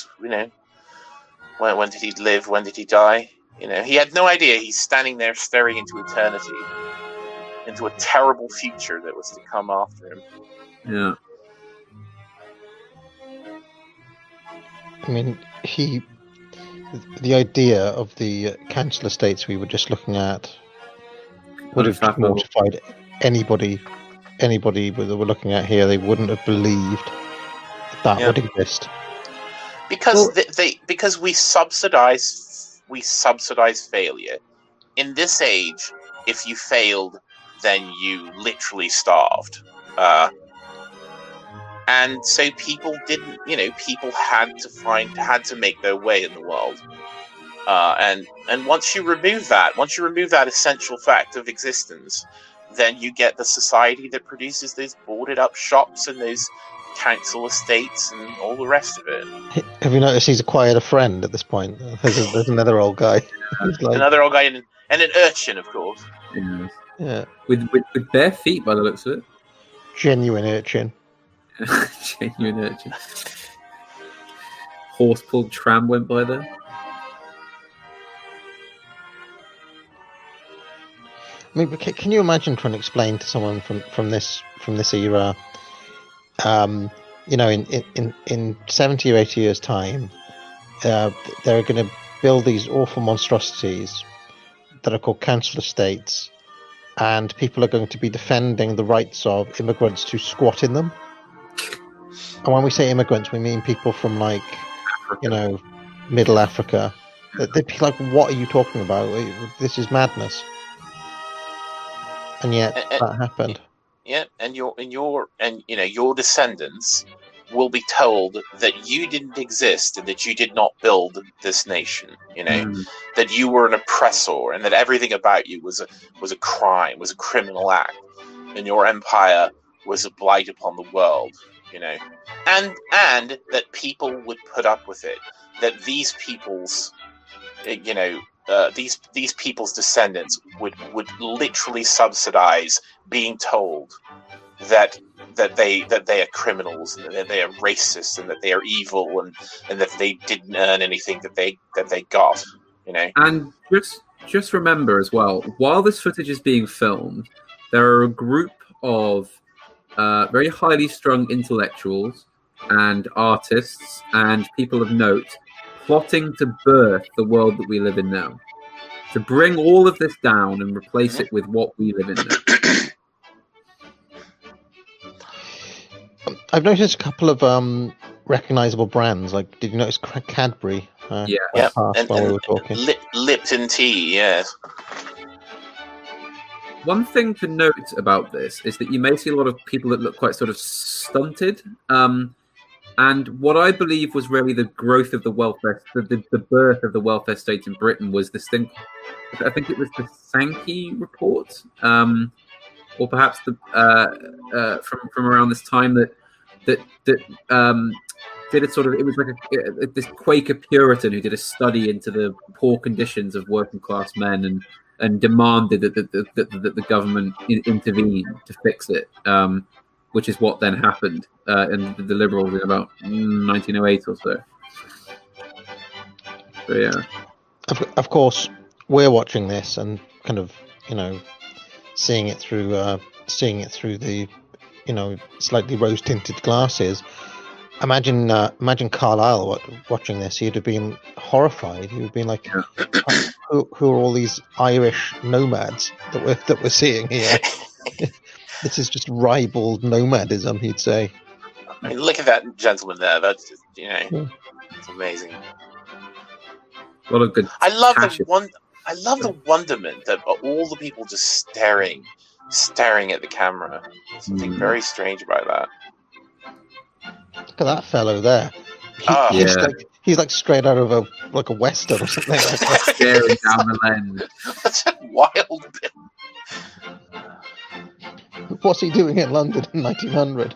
when did he live? When did he die? He had no idea. He's standing there staring into eternity, into a terrible future that was to come after him. Yeah. I mean, the idea of the council estates we were just looking at would have mortified anybody that we're looking at here. They wouldn't have believed that would exist. Because we subsidize failure. In this age, if you failed, then you literally starved. And so people didn't, people had to make their way in the world. And once you remove that essential fact of existence, then you get the society that produces those boarded up shops and those council estates and all the rest of it. Have you noticed he's acquired a friend at this point? There's another old guy. Another old guy and an urchin, of course. Yeah. With bare feet by the looks of it. Genuine urchin. Genuine urchin. Horse-pulled tram went by there. I mean, can you imagine trying to explain to someone from this era, in 70 or 80 years' time, they're going to build these awful monstrosities that are called council estates, and people are going to be defending the rights of immigrants to squat in them. And when we say immigrants, we mean people from Middle Africa. They'd be like, "What are you talking about? This is madness." And yet that happened. Yeah, and your descendants will be told that you didn't exist and that you did not build this nation. That you were an oppressor and that everything about you was a crime, was a criminal act, and your empire was a blight upon the world. And that people would put up with it. That these people's, these people's descendants would literally subsidize being told that they are criminals and that they are racist and that they are evil and that they didn't earn anything that they got. And just remember as well, while this footage is being filmed, there are a group of very highly strung intellectuals and artists and people of note plotting to birth the world that we live in now, to bring all of this down and replace it with what we live in now. I've noticed a couple of recognizable brands. Like, did you notice Cadbury? And while we were talking. Lipton tea, yes. One thing to note about this is that you may see a lot of people that look quite sort of stunted. And what I believe was really the growth of the welfare, the birth of the welfare state in Britain was this thing. I think it was the Sankey report, or perhaps the from around this time that did a sort of, it was like this Quaker Puritan who did a study into the poor conditions of working class men and demanded that the government intervene to fix it. Which is what then happened in the Liberals in about 1908 or so. So yeah. Of course, we're watching this and kind of, seeing it through the, slightly rose-tinted glasses. Imagine Carlyle watching this. He'd have been horrified. He would have been like, who are all these Irish nomads that we're seeing here? This is just ribald nomadism, he'd say. I mean, look at that gentleman there. That's just, it's amazing. A lot of good. I love the wonderment that all the people just staring at the camera. There's something very strange about that. Look at that fellow there. He's like straight out of a western or something like that. Staring down the lens. That's a wild bit. What's he doing in London in 1900?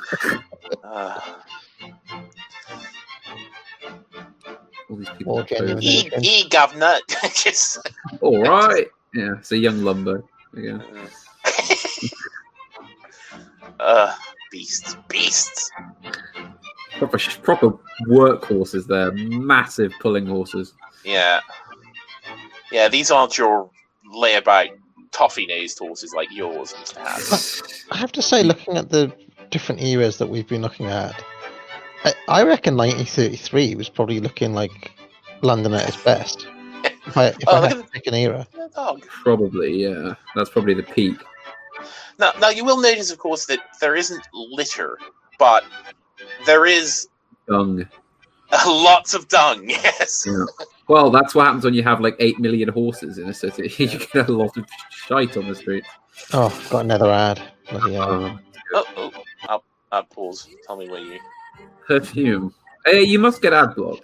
All these people. Governor. All right. Yeah, it's a young lumber. Yeah. Beasts. Proper workhorses there. Massive pulling horses. Yeah. Yeah, these aren't your layabout toffee-nosed horses like yours. I have to say, looking at the different eras that we've been looking at, I reckon 1933 was probably looking like London at its best. If I had to pick an era. Probably, yeah. That's probably the peak. Now you will notice, of course, that there isn't litter, but there is dung. Lots of dung, yes. Yeah. Well, that's what happens when you have like 8 million horses in a city. You get a lot of shite on the street. Oh, got another ad. Ad pause. Tell me where you... Perfume. Hey, you must get ad block.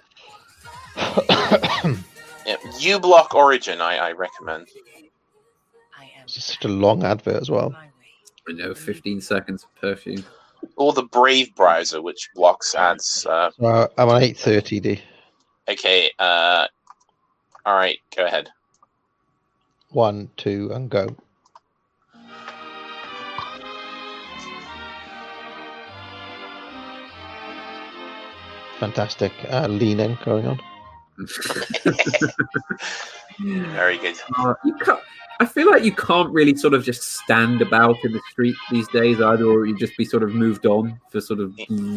Yeah, uBlock Origin, I recommend. It's such a long advert as well. I know, 15 seconds of perfume. Or the Brave browser, which blocks ads. I'm on 8:30D. Okay, all right, go ahead. 1, 2, and go. Fantastic leaning going on. Very good. I feel like you can't really sort of just stand about in the street these days either, or you just be sort of moved on for sort of,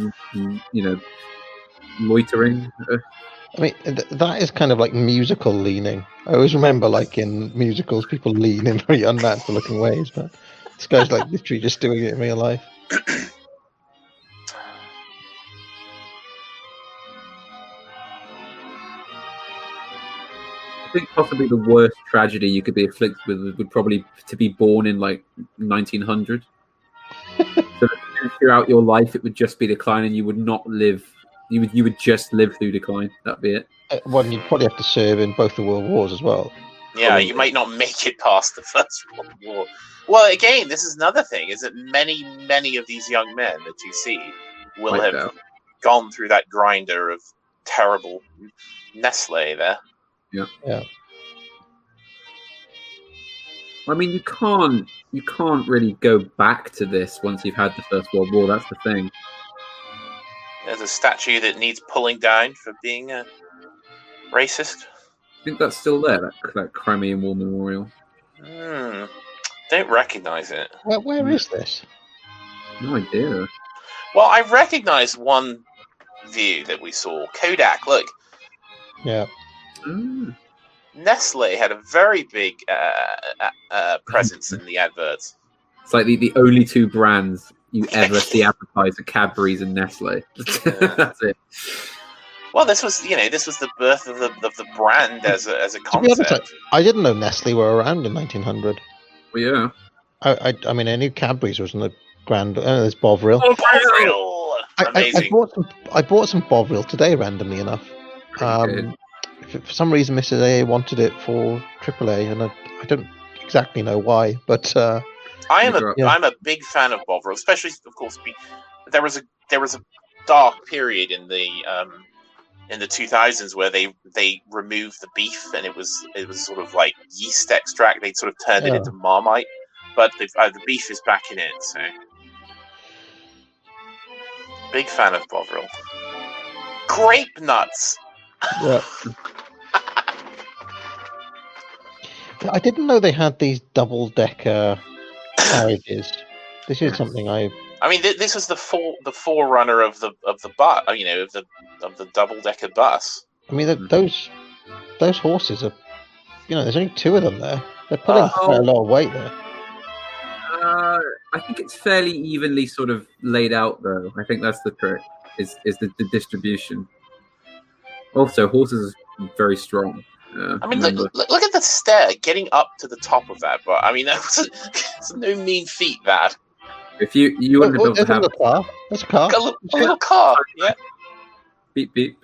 loitering. I mean, that is kind of like musical leaning. I always remember, like, in musicals, people lean in very unnatural-looking ways, but this guy's, like, literally just doing it in real life. I think possibly the worst tragedy you could be afflicted with would probably to be born in, like, 1900. So throughout your life it would just be decline, and you would not live. You would just live through decline. That'd be it. Well, you'd probably have to serve in both the world wars as well. Yeah, you might not make it past the First World War. Well, again, this is another thing: is that many of these young men that you see will have gone through that grinder of terrible Nestle there. Yeah. Yeah. I mean, you can't really go back to this once you've had the First World War. That's the thing. There's a statue that needs pulling down for being a racist. I think that's still there, that Crimean War Memorial. Don't recognise it. Where is this? No idea. Well, I recognise one view that we saw. Kodak, look. Yeah. Nestle had a very big presence in the adverts. It's like the only two brands you ever see advertised are Cadbury's and Nestle. That's it. Well, this was the birth of the brand as a concept. I didn't know Nestle were around in 1900. Well, yeah. I mean, I knew Cadbury's wasn't a grand. There's Bovril. Oh, Bovril! Amazing. I bought some Bovril today, randomly enough. For some reason, Mrs. A wanted it for AAA, and I don't exactly know why, but I'm a big fan of Bovril, especially, of course, there was a dark period in the 2000s where they removed the beef, and it was sort of like yeast extract. They'd sort of turned it into Marmite, but the beef is back in it. So, big fan of Bovril. Grape nuts. Yeah. I didn't know they had these double-decker carriages. This is something I mean, this was the forerunner of the bus, of the double-decker bus. I mean, those horses are, there's only two of them there. They're pulling quite a lot of weight there. I think it's fairly evenly sort of laid out, though. I think that's the trick. Is the distribution. Also, horses are very strong. I mean, look at the stair getting up to the top of that. But I mean, it's no mean feat. That if you wouldn't have built a car, that's a car, a little car, yeah. Beep beep.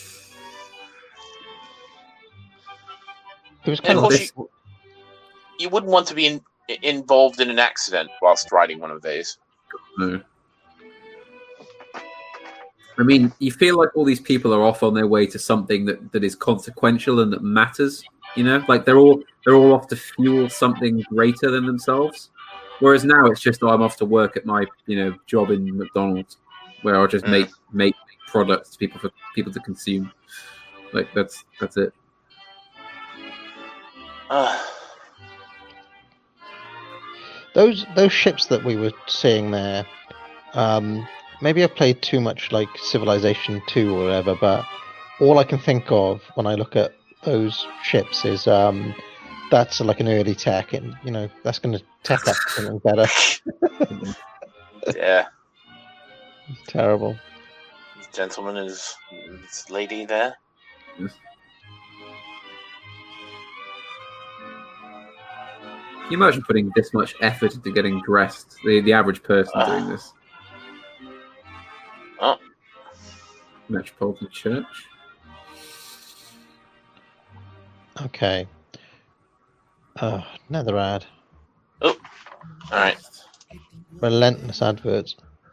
It was kind of you wouldn't want to be involved in an accident whilst riding one of these. No. I mean, you feel like all these people are off on their way to something that is consequential and that matters. Like they're all off to fuel something greater than themselves. Whereas now it's just, I'm off to work at my job in McDonald's, where I'll just make products for people to consume. Like that's it. Those ships that we were seeing there. Maybe I played too much like Civilization 2 or whatever, but all I can think of when I look at those ships is that's like an early tech, and that's going to tech up something better. Yeah. Terrible. This gentleman is this lady there. Can you imagine putting this much effort into getting dressed? The average person doing this. Oh. Metropolitan Church. Okay. Another ad. Oh. All right. Relentless adverts.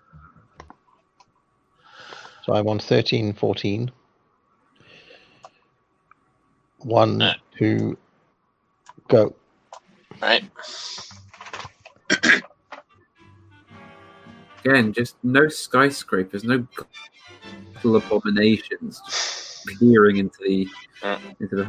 So I'm on 13:14. 1, 2, go. All right. Again, just no skyscrapers, no abominations peering into the horizon.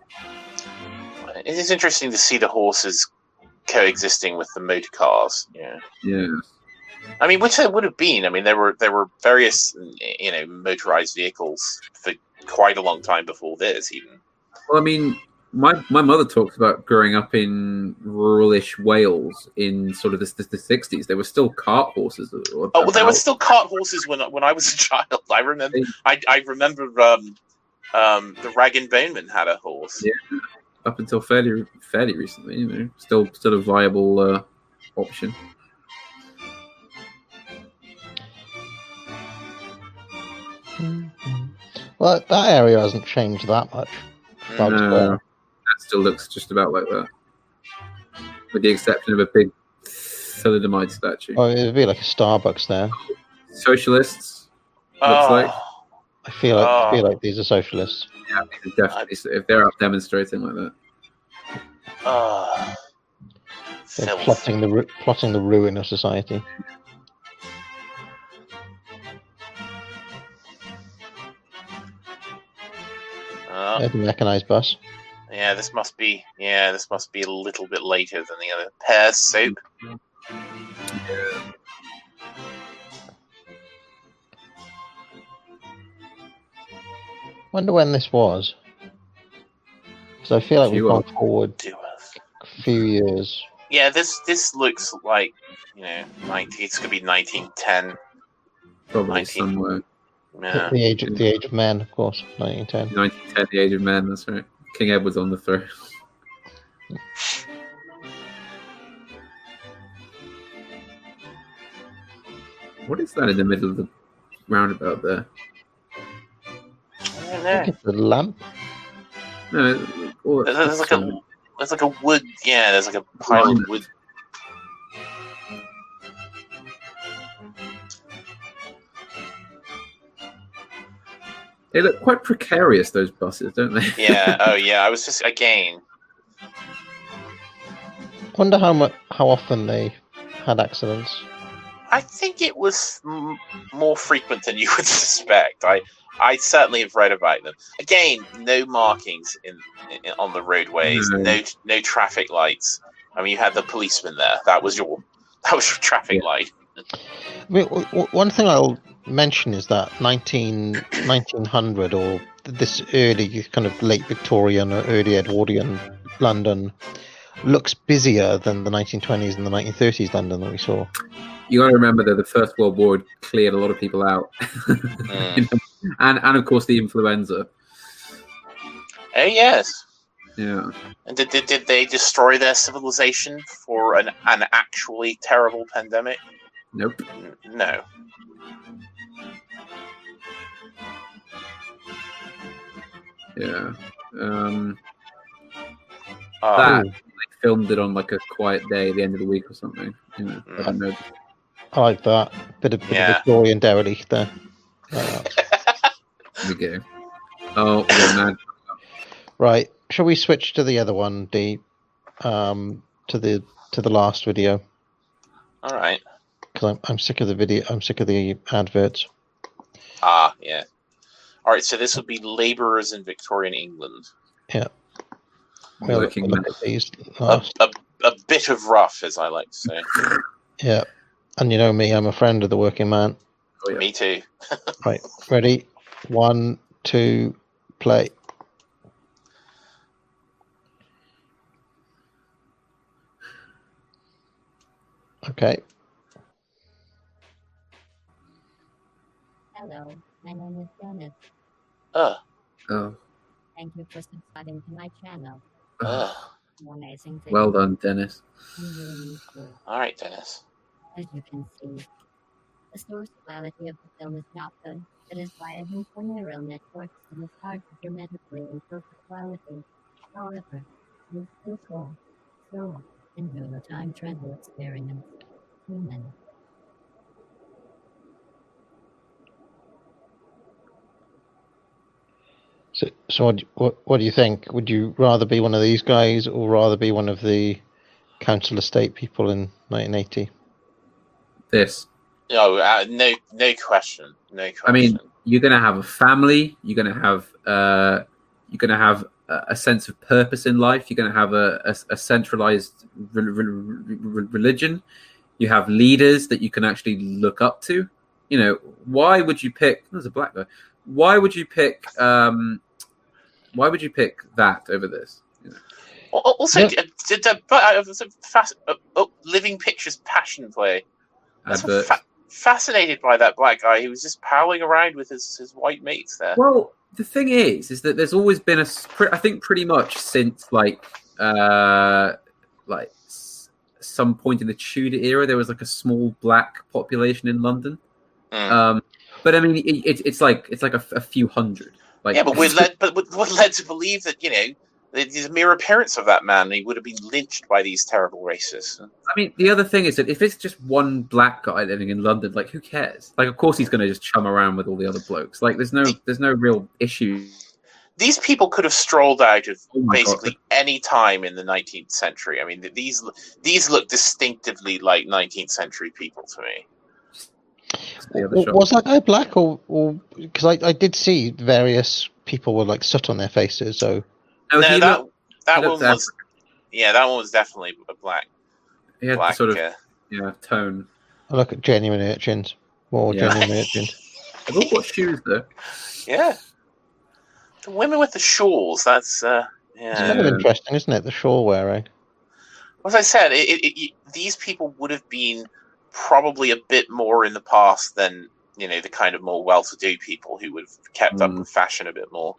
It is interesting to see the horses coexisting with the motor cars. Yeah. Yeah. I mean, which there would have been. I mean, there were various motorized vehicles for quite a long time before this, even. Well, I mean, my mother talks about growing up in ruralish Wales in sort of the 60s. There were still cart horses. There were still cart horses when I was a child. I remember. I remember the Rag and Boneman had a horse. Yeah, up until fairly recently, still a viable option. Well, that area hasn't changed that much. No, that still looks just about like that, with the exception of a big thalidomide statue. Oh, it'd be like a Starbucks there. Socialists, looks like. I feel like these are socialists. Yeah, definitely. If they're out demonstrating like that. They're plotting the ruin of society. There's a mechanized bus. Yeah, this must be a little bit later than the other. Pear soup. Wonder when this was. Because I feel like we've gone forward a few years. Yeah, this looks like, it's gonna be 1910. Probably somewhere. Yeah. The age of men, of course, 1910. 1910, the age of men. That's right. King Edward's on the throne. What is that in the middle of the roundabout there? I don't know. It's a lamp. No, There's like a wood. Yeah, there's like a pile of wood. They look quite precarious, those buses, don't they? Yeah. Oh, yeah. I was just again. Wonder how often they had accidents. I think it was more frequent than you would suspect. I certainly have read about them. Again, no markings on the roadways, no traffic lights. I mean, you had the policeman there. That was your traffic light. I mean, one thing I'll mention is that 1900 or this early kind of late Victorian or early Edwardian London looks busier than the 1920s and the 1930s London that we saw. You got to remember that the First World War cleared a lot of people out, and of course the influenza. Oh yes. Yeah. And did they destroy their civilization for an actually terrible pandemic? Nope. No. Yeah. That they filmed it on like a quiet day at the end of the week or something. I don't know. I like that. Bit of Victorian derelict there. There we go. Oh, yeah, man. Right. Shall we switch to the other one, to the last video? All right. Because I'm sick of the video. I'm sick of the adverts. Yeah. All right. So this would be labourers in Victorian England. Yeah. A bit of rough, as I like to say. Yeah. And you know me, I'm a friend of the working man. Oh, yeah. Me too. Right. Ready? 1, 2, play. Okay. Hello, my name is Dennis. Oh. Thank you for subscribing to my channel. Amazing thing. Well done, Dennis. All right, Dennis. As you can see, the source quality of the film is not good. It is wired for neural networks and is hard to dramatically improve the quality. However, it is still cool, slow, and real-time travel experience. Human. So what do you think? Would you rather be one of these guys or rather be one of the council estate people in 1980? This. No question. No question. I mean, you're going to have a family. You're going to have a sense of purpose in life. You're going to have a centralized religion. You have leaders that you can actually look up to. You know, why would you pick? There's a black guy. Why would you pick? Why would you pick that over this? You know? Also, Living Pictures passion play. I'm fascinated by that black guy. He was just powering around with his white mates there. Well, the thing is that there's always been I think pretty much since like some point in the Tudor era, there was like a small black population in London. But I mean, it's like a few hundred. Like, yeah, but we're led to believe that there's a mere appearance of that man. He would have been lynched by these terrible racists. I mean, the other thing is that if it's just one black guy living in London, like, who cares? Like, of course he's going to just chum around with all the other blokes. Like, there's no real issue. These people could have strolled out of basically any time in the 19th century. I mean, these look distinctively like 19th century people to me. Was that guy black, or because I did see various people were like soot on their faces? So no, that one was that one was definitely a black. He had black, the sort of tone. I look at genuine urchins, more genuine urchins. They've all got shoes though. Yeah, the women with the shawls. That's It's kind of interesting, isn't it? The shawl wearing. As I said, these people would have been probably a bit more in the past than the kind of more well-to-do people who would have kept up with fashion a bit more.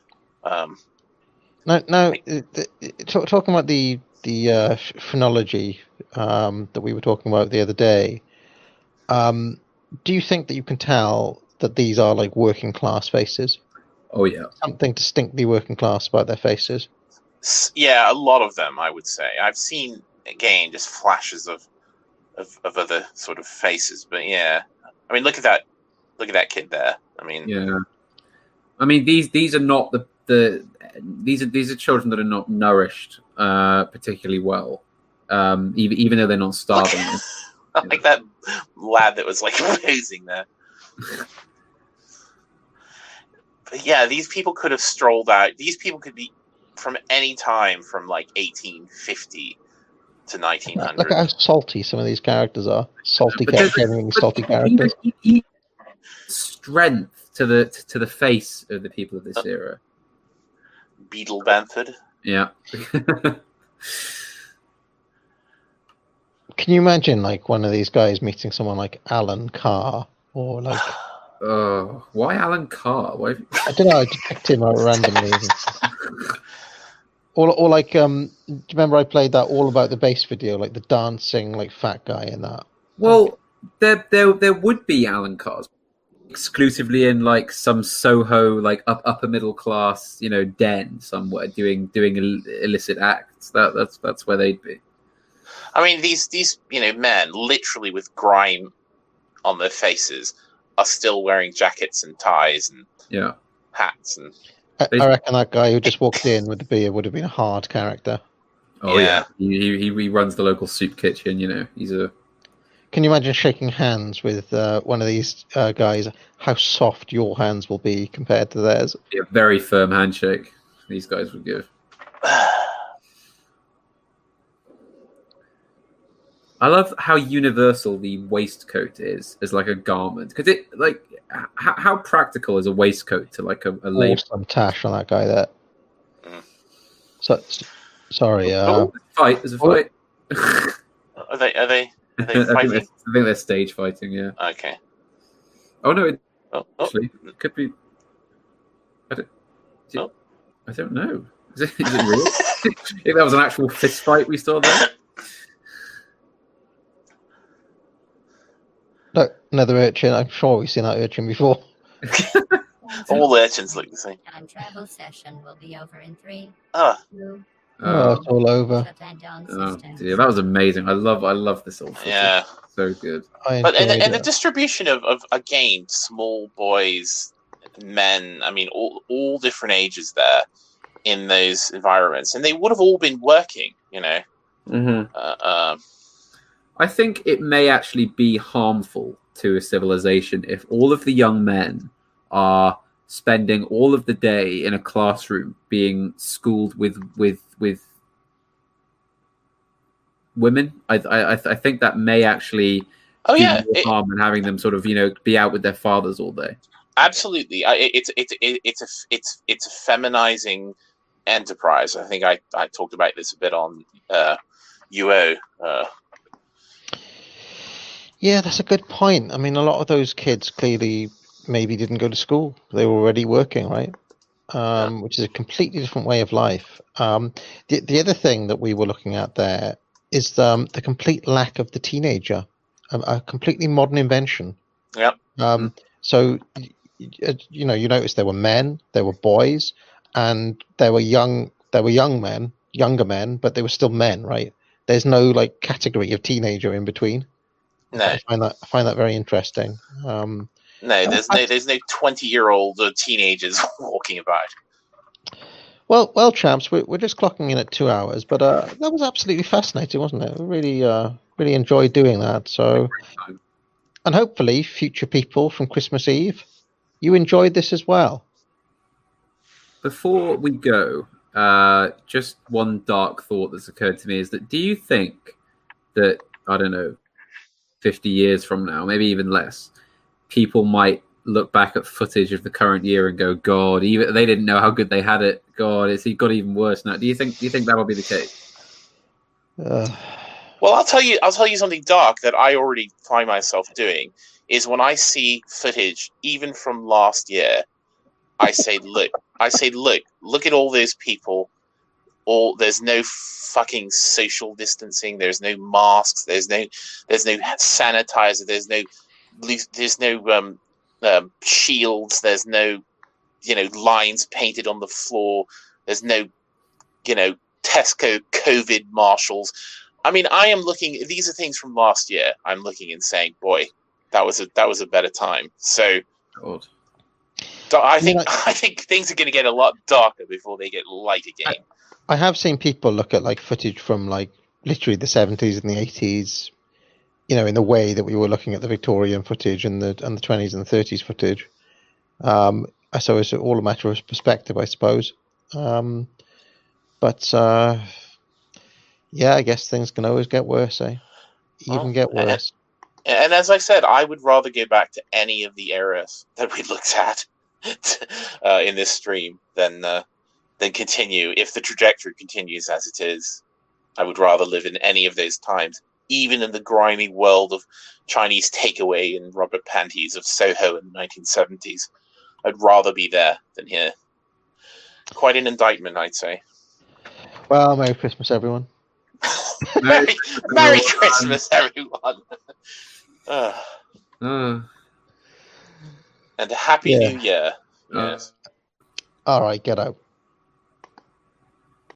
Talking about the phrenology that we were talking about the other day, do you think that you can tell that these are like working class faces? Oh yeah, something distinctly working class about their faces. Yeah, a lot of them, I would say. I've seen again just flashes of other sort of faces, but yeah, I mean, look at that kid there. I mean, yeah, I mean these are not these are children that are not nourished particularly well, even though they're not starving. Like that lad that was like posing there. But yeah, these people could have strolled out. These people could be from any time from like 1850 to 1900. Look at how salty some of these characters are. Salty characters. Strength to the face of the people of this era. Beetle Bamford. Yeah. Can you imagine like one of these guys meeting someone like Alan Carr or like? Why Alan Carr? Why? I don't know. I just picked him out randomly. Or like, do you remember I played that All About the Bass video, like the dancing, like fat guy in that? Well, there would be Alan Carrs exclusively in like some Soho, like upper middle class, den somewhere doing illicit acts. That's where they'd be. I mean, these men literally with grime on their faces are still wearing jackets and ties and hats and. I reckon that guy who just walked in with the beer would have been a hard character. Oh yeah, he runs the local soup kitchen. He's a. Can you imagine shaking hands with one of these guys? How soft your hands will be compared to theirs? A very firm handshake these guys would give. I love how universal the waistcoat is as like a garment, because it like how practical is a waistcoat to like a label? Some tash on that guy there. So sorry. Fight. There's a fight. Are they fighting? I think they're stage fighting. Yeah. Okay. Oh no! Actually, it could be. I don't know. Is it real? I think that was an actual fist fight we saw there. Look, another urchin. I'm sure we've seen that urchin before. All urchins look the same. Time travel session will be over in 3. 2. It's all over. Oh, dear, that was amazing. I love this whole thing. Yeah, so good. But and the distribution of again small boys, men. I mean, all different ages there in those environments, and they would have all been working. Mm-hmm. I think it may actually be harmful to a civilization if all of the young men are spending all of the day in a classroom being schooled with women. I think that may actually do more harm than having them sort of be out with their fathers all day. Absolutely, it's a feminizing enterprise. I think I talked about this a bit on UO. Yeah, that's a good point. I mean, a lot of those kids clearly maybe didn't go to school. They were already working, right? Which is a completely different way of life. The other thing that we were looking at there is the complete lack of the teenager, a completely modern invention. Yep. So, you notice there were men, there were boys, and there were younger men, but they were still men, right? There's no like category of teenager in between. No, I find that very interesting. no, there's no 20-year-old teenagers walking about. Well, champs, we're just clocking in at 2 hours, but that was absolutely fascinating, wasn't it? We really enjoyed doing that. So, and hopefully, future people from Christmas Eve, you enjoyed this as well. Before we go, just one dark thought that's occurred to me is that do you think that, I don't know, 50 years from now, maybe even less, people might look back at footage of the current year and go, God, even they didn't know how good they had it. God, it's got even worse now. Do you think that will be the case? Well, I'll tell you something dark that I already find myself doing is when I see footage, even from last year, I say, look at all those people. There's no fucking social distancing. There's no masks. There's no sanitizer. There's no shields. There's no lines painted on the floor. There's no Tesco COVID marshals. I mean, I am looking. These are things from last year. I'm looking and saying, boy, that was a better time. So, God. I think things are going to get a lot darker before they get light again. I have seen people look at like footage from like literally the 70s and the 80s, in the way that we were looking at the Victorian footage and the 20s and the 30s footage. So it's all a matter of perspective, I suppose. But I guess things can always get worse, get worse. And as I said, I would rather go back to any of the eras that we looked at in this stream than continue. If the trajectory continues as it is, I would rather live in any of those times, even in the grimy world of Chinese takeaway and rubber panties of Soho in the 1970s. I'd rather be there than here. Quite an indictment, I'd say. Well, Merry Christmas, everyone. Merry Christmas, everyone. And a Happy New Year. Yes. All right, get out.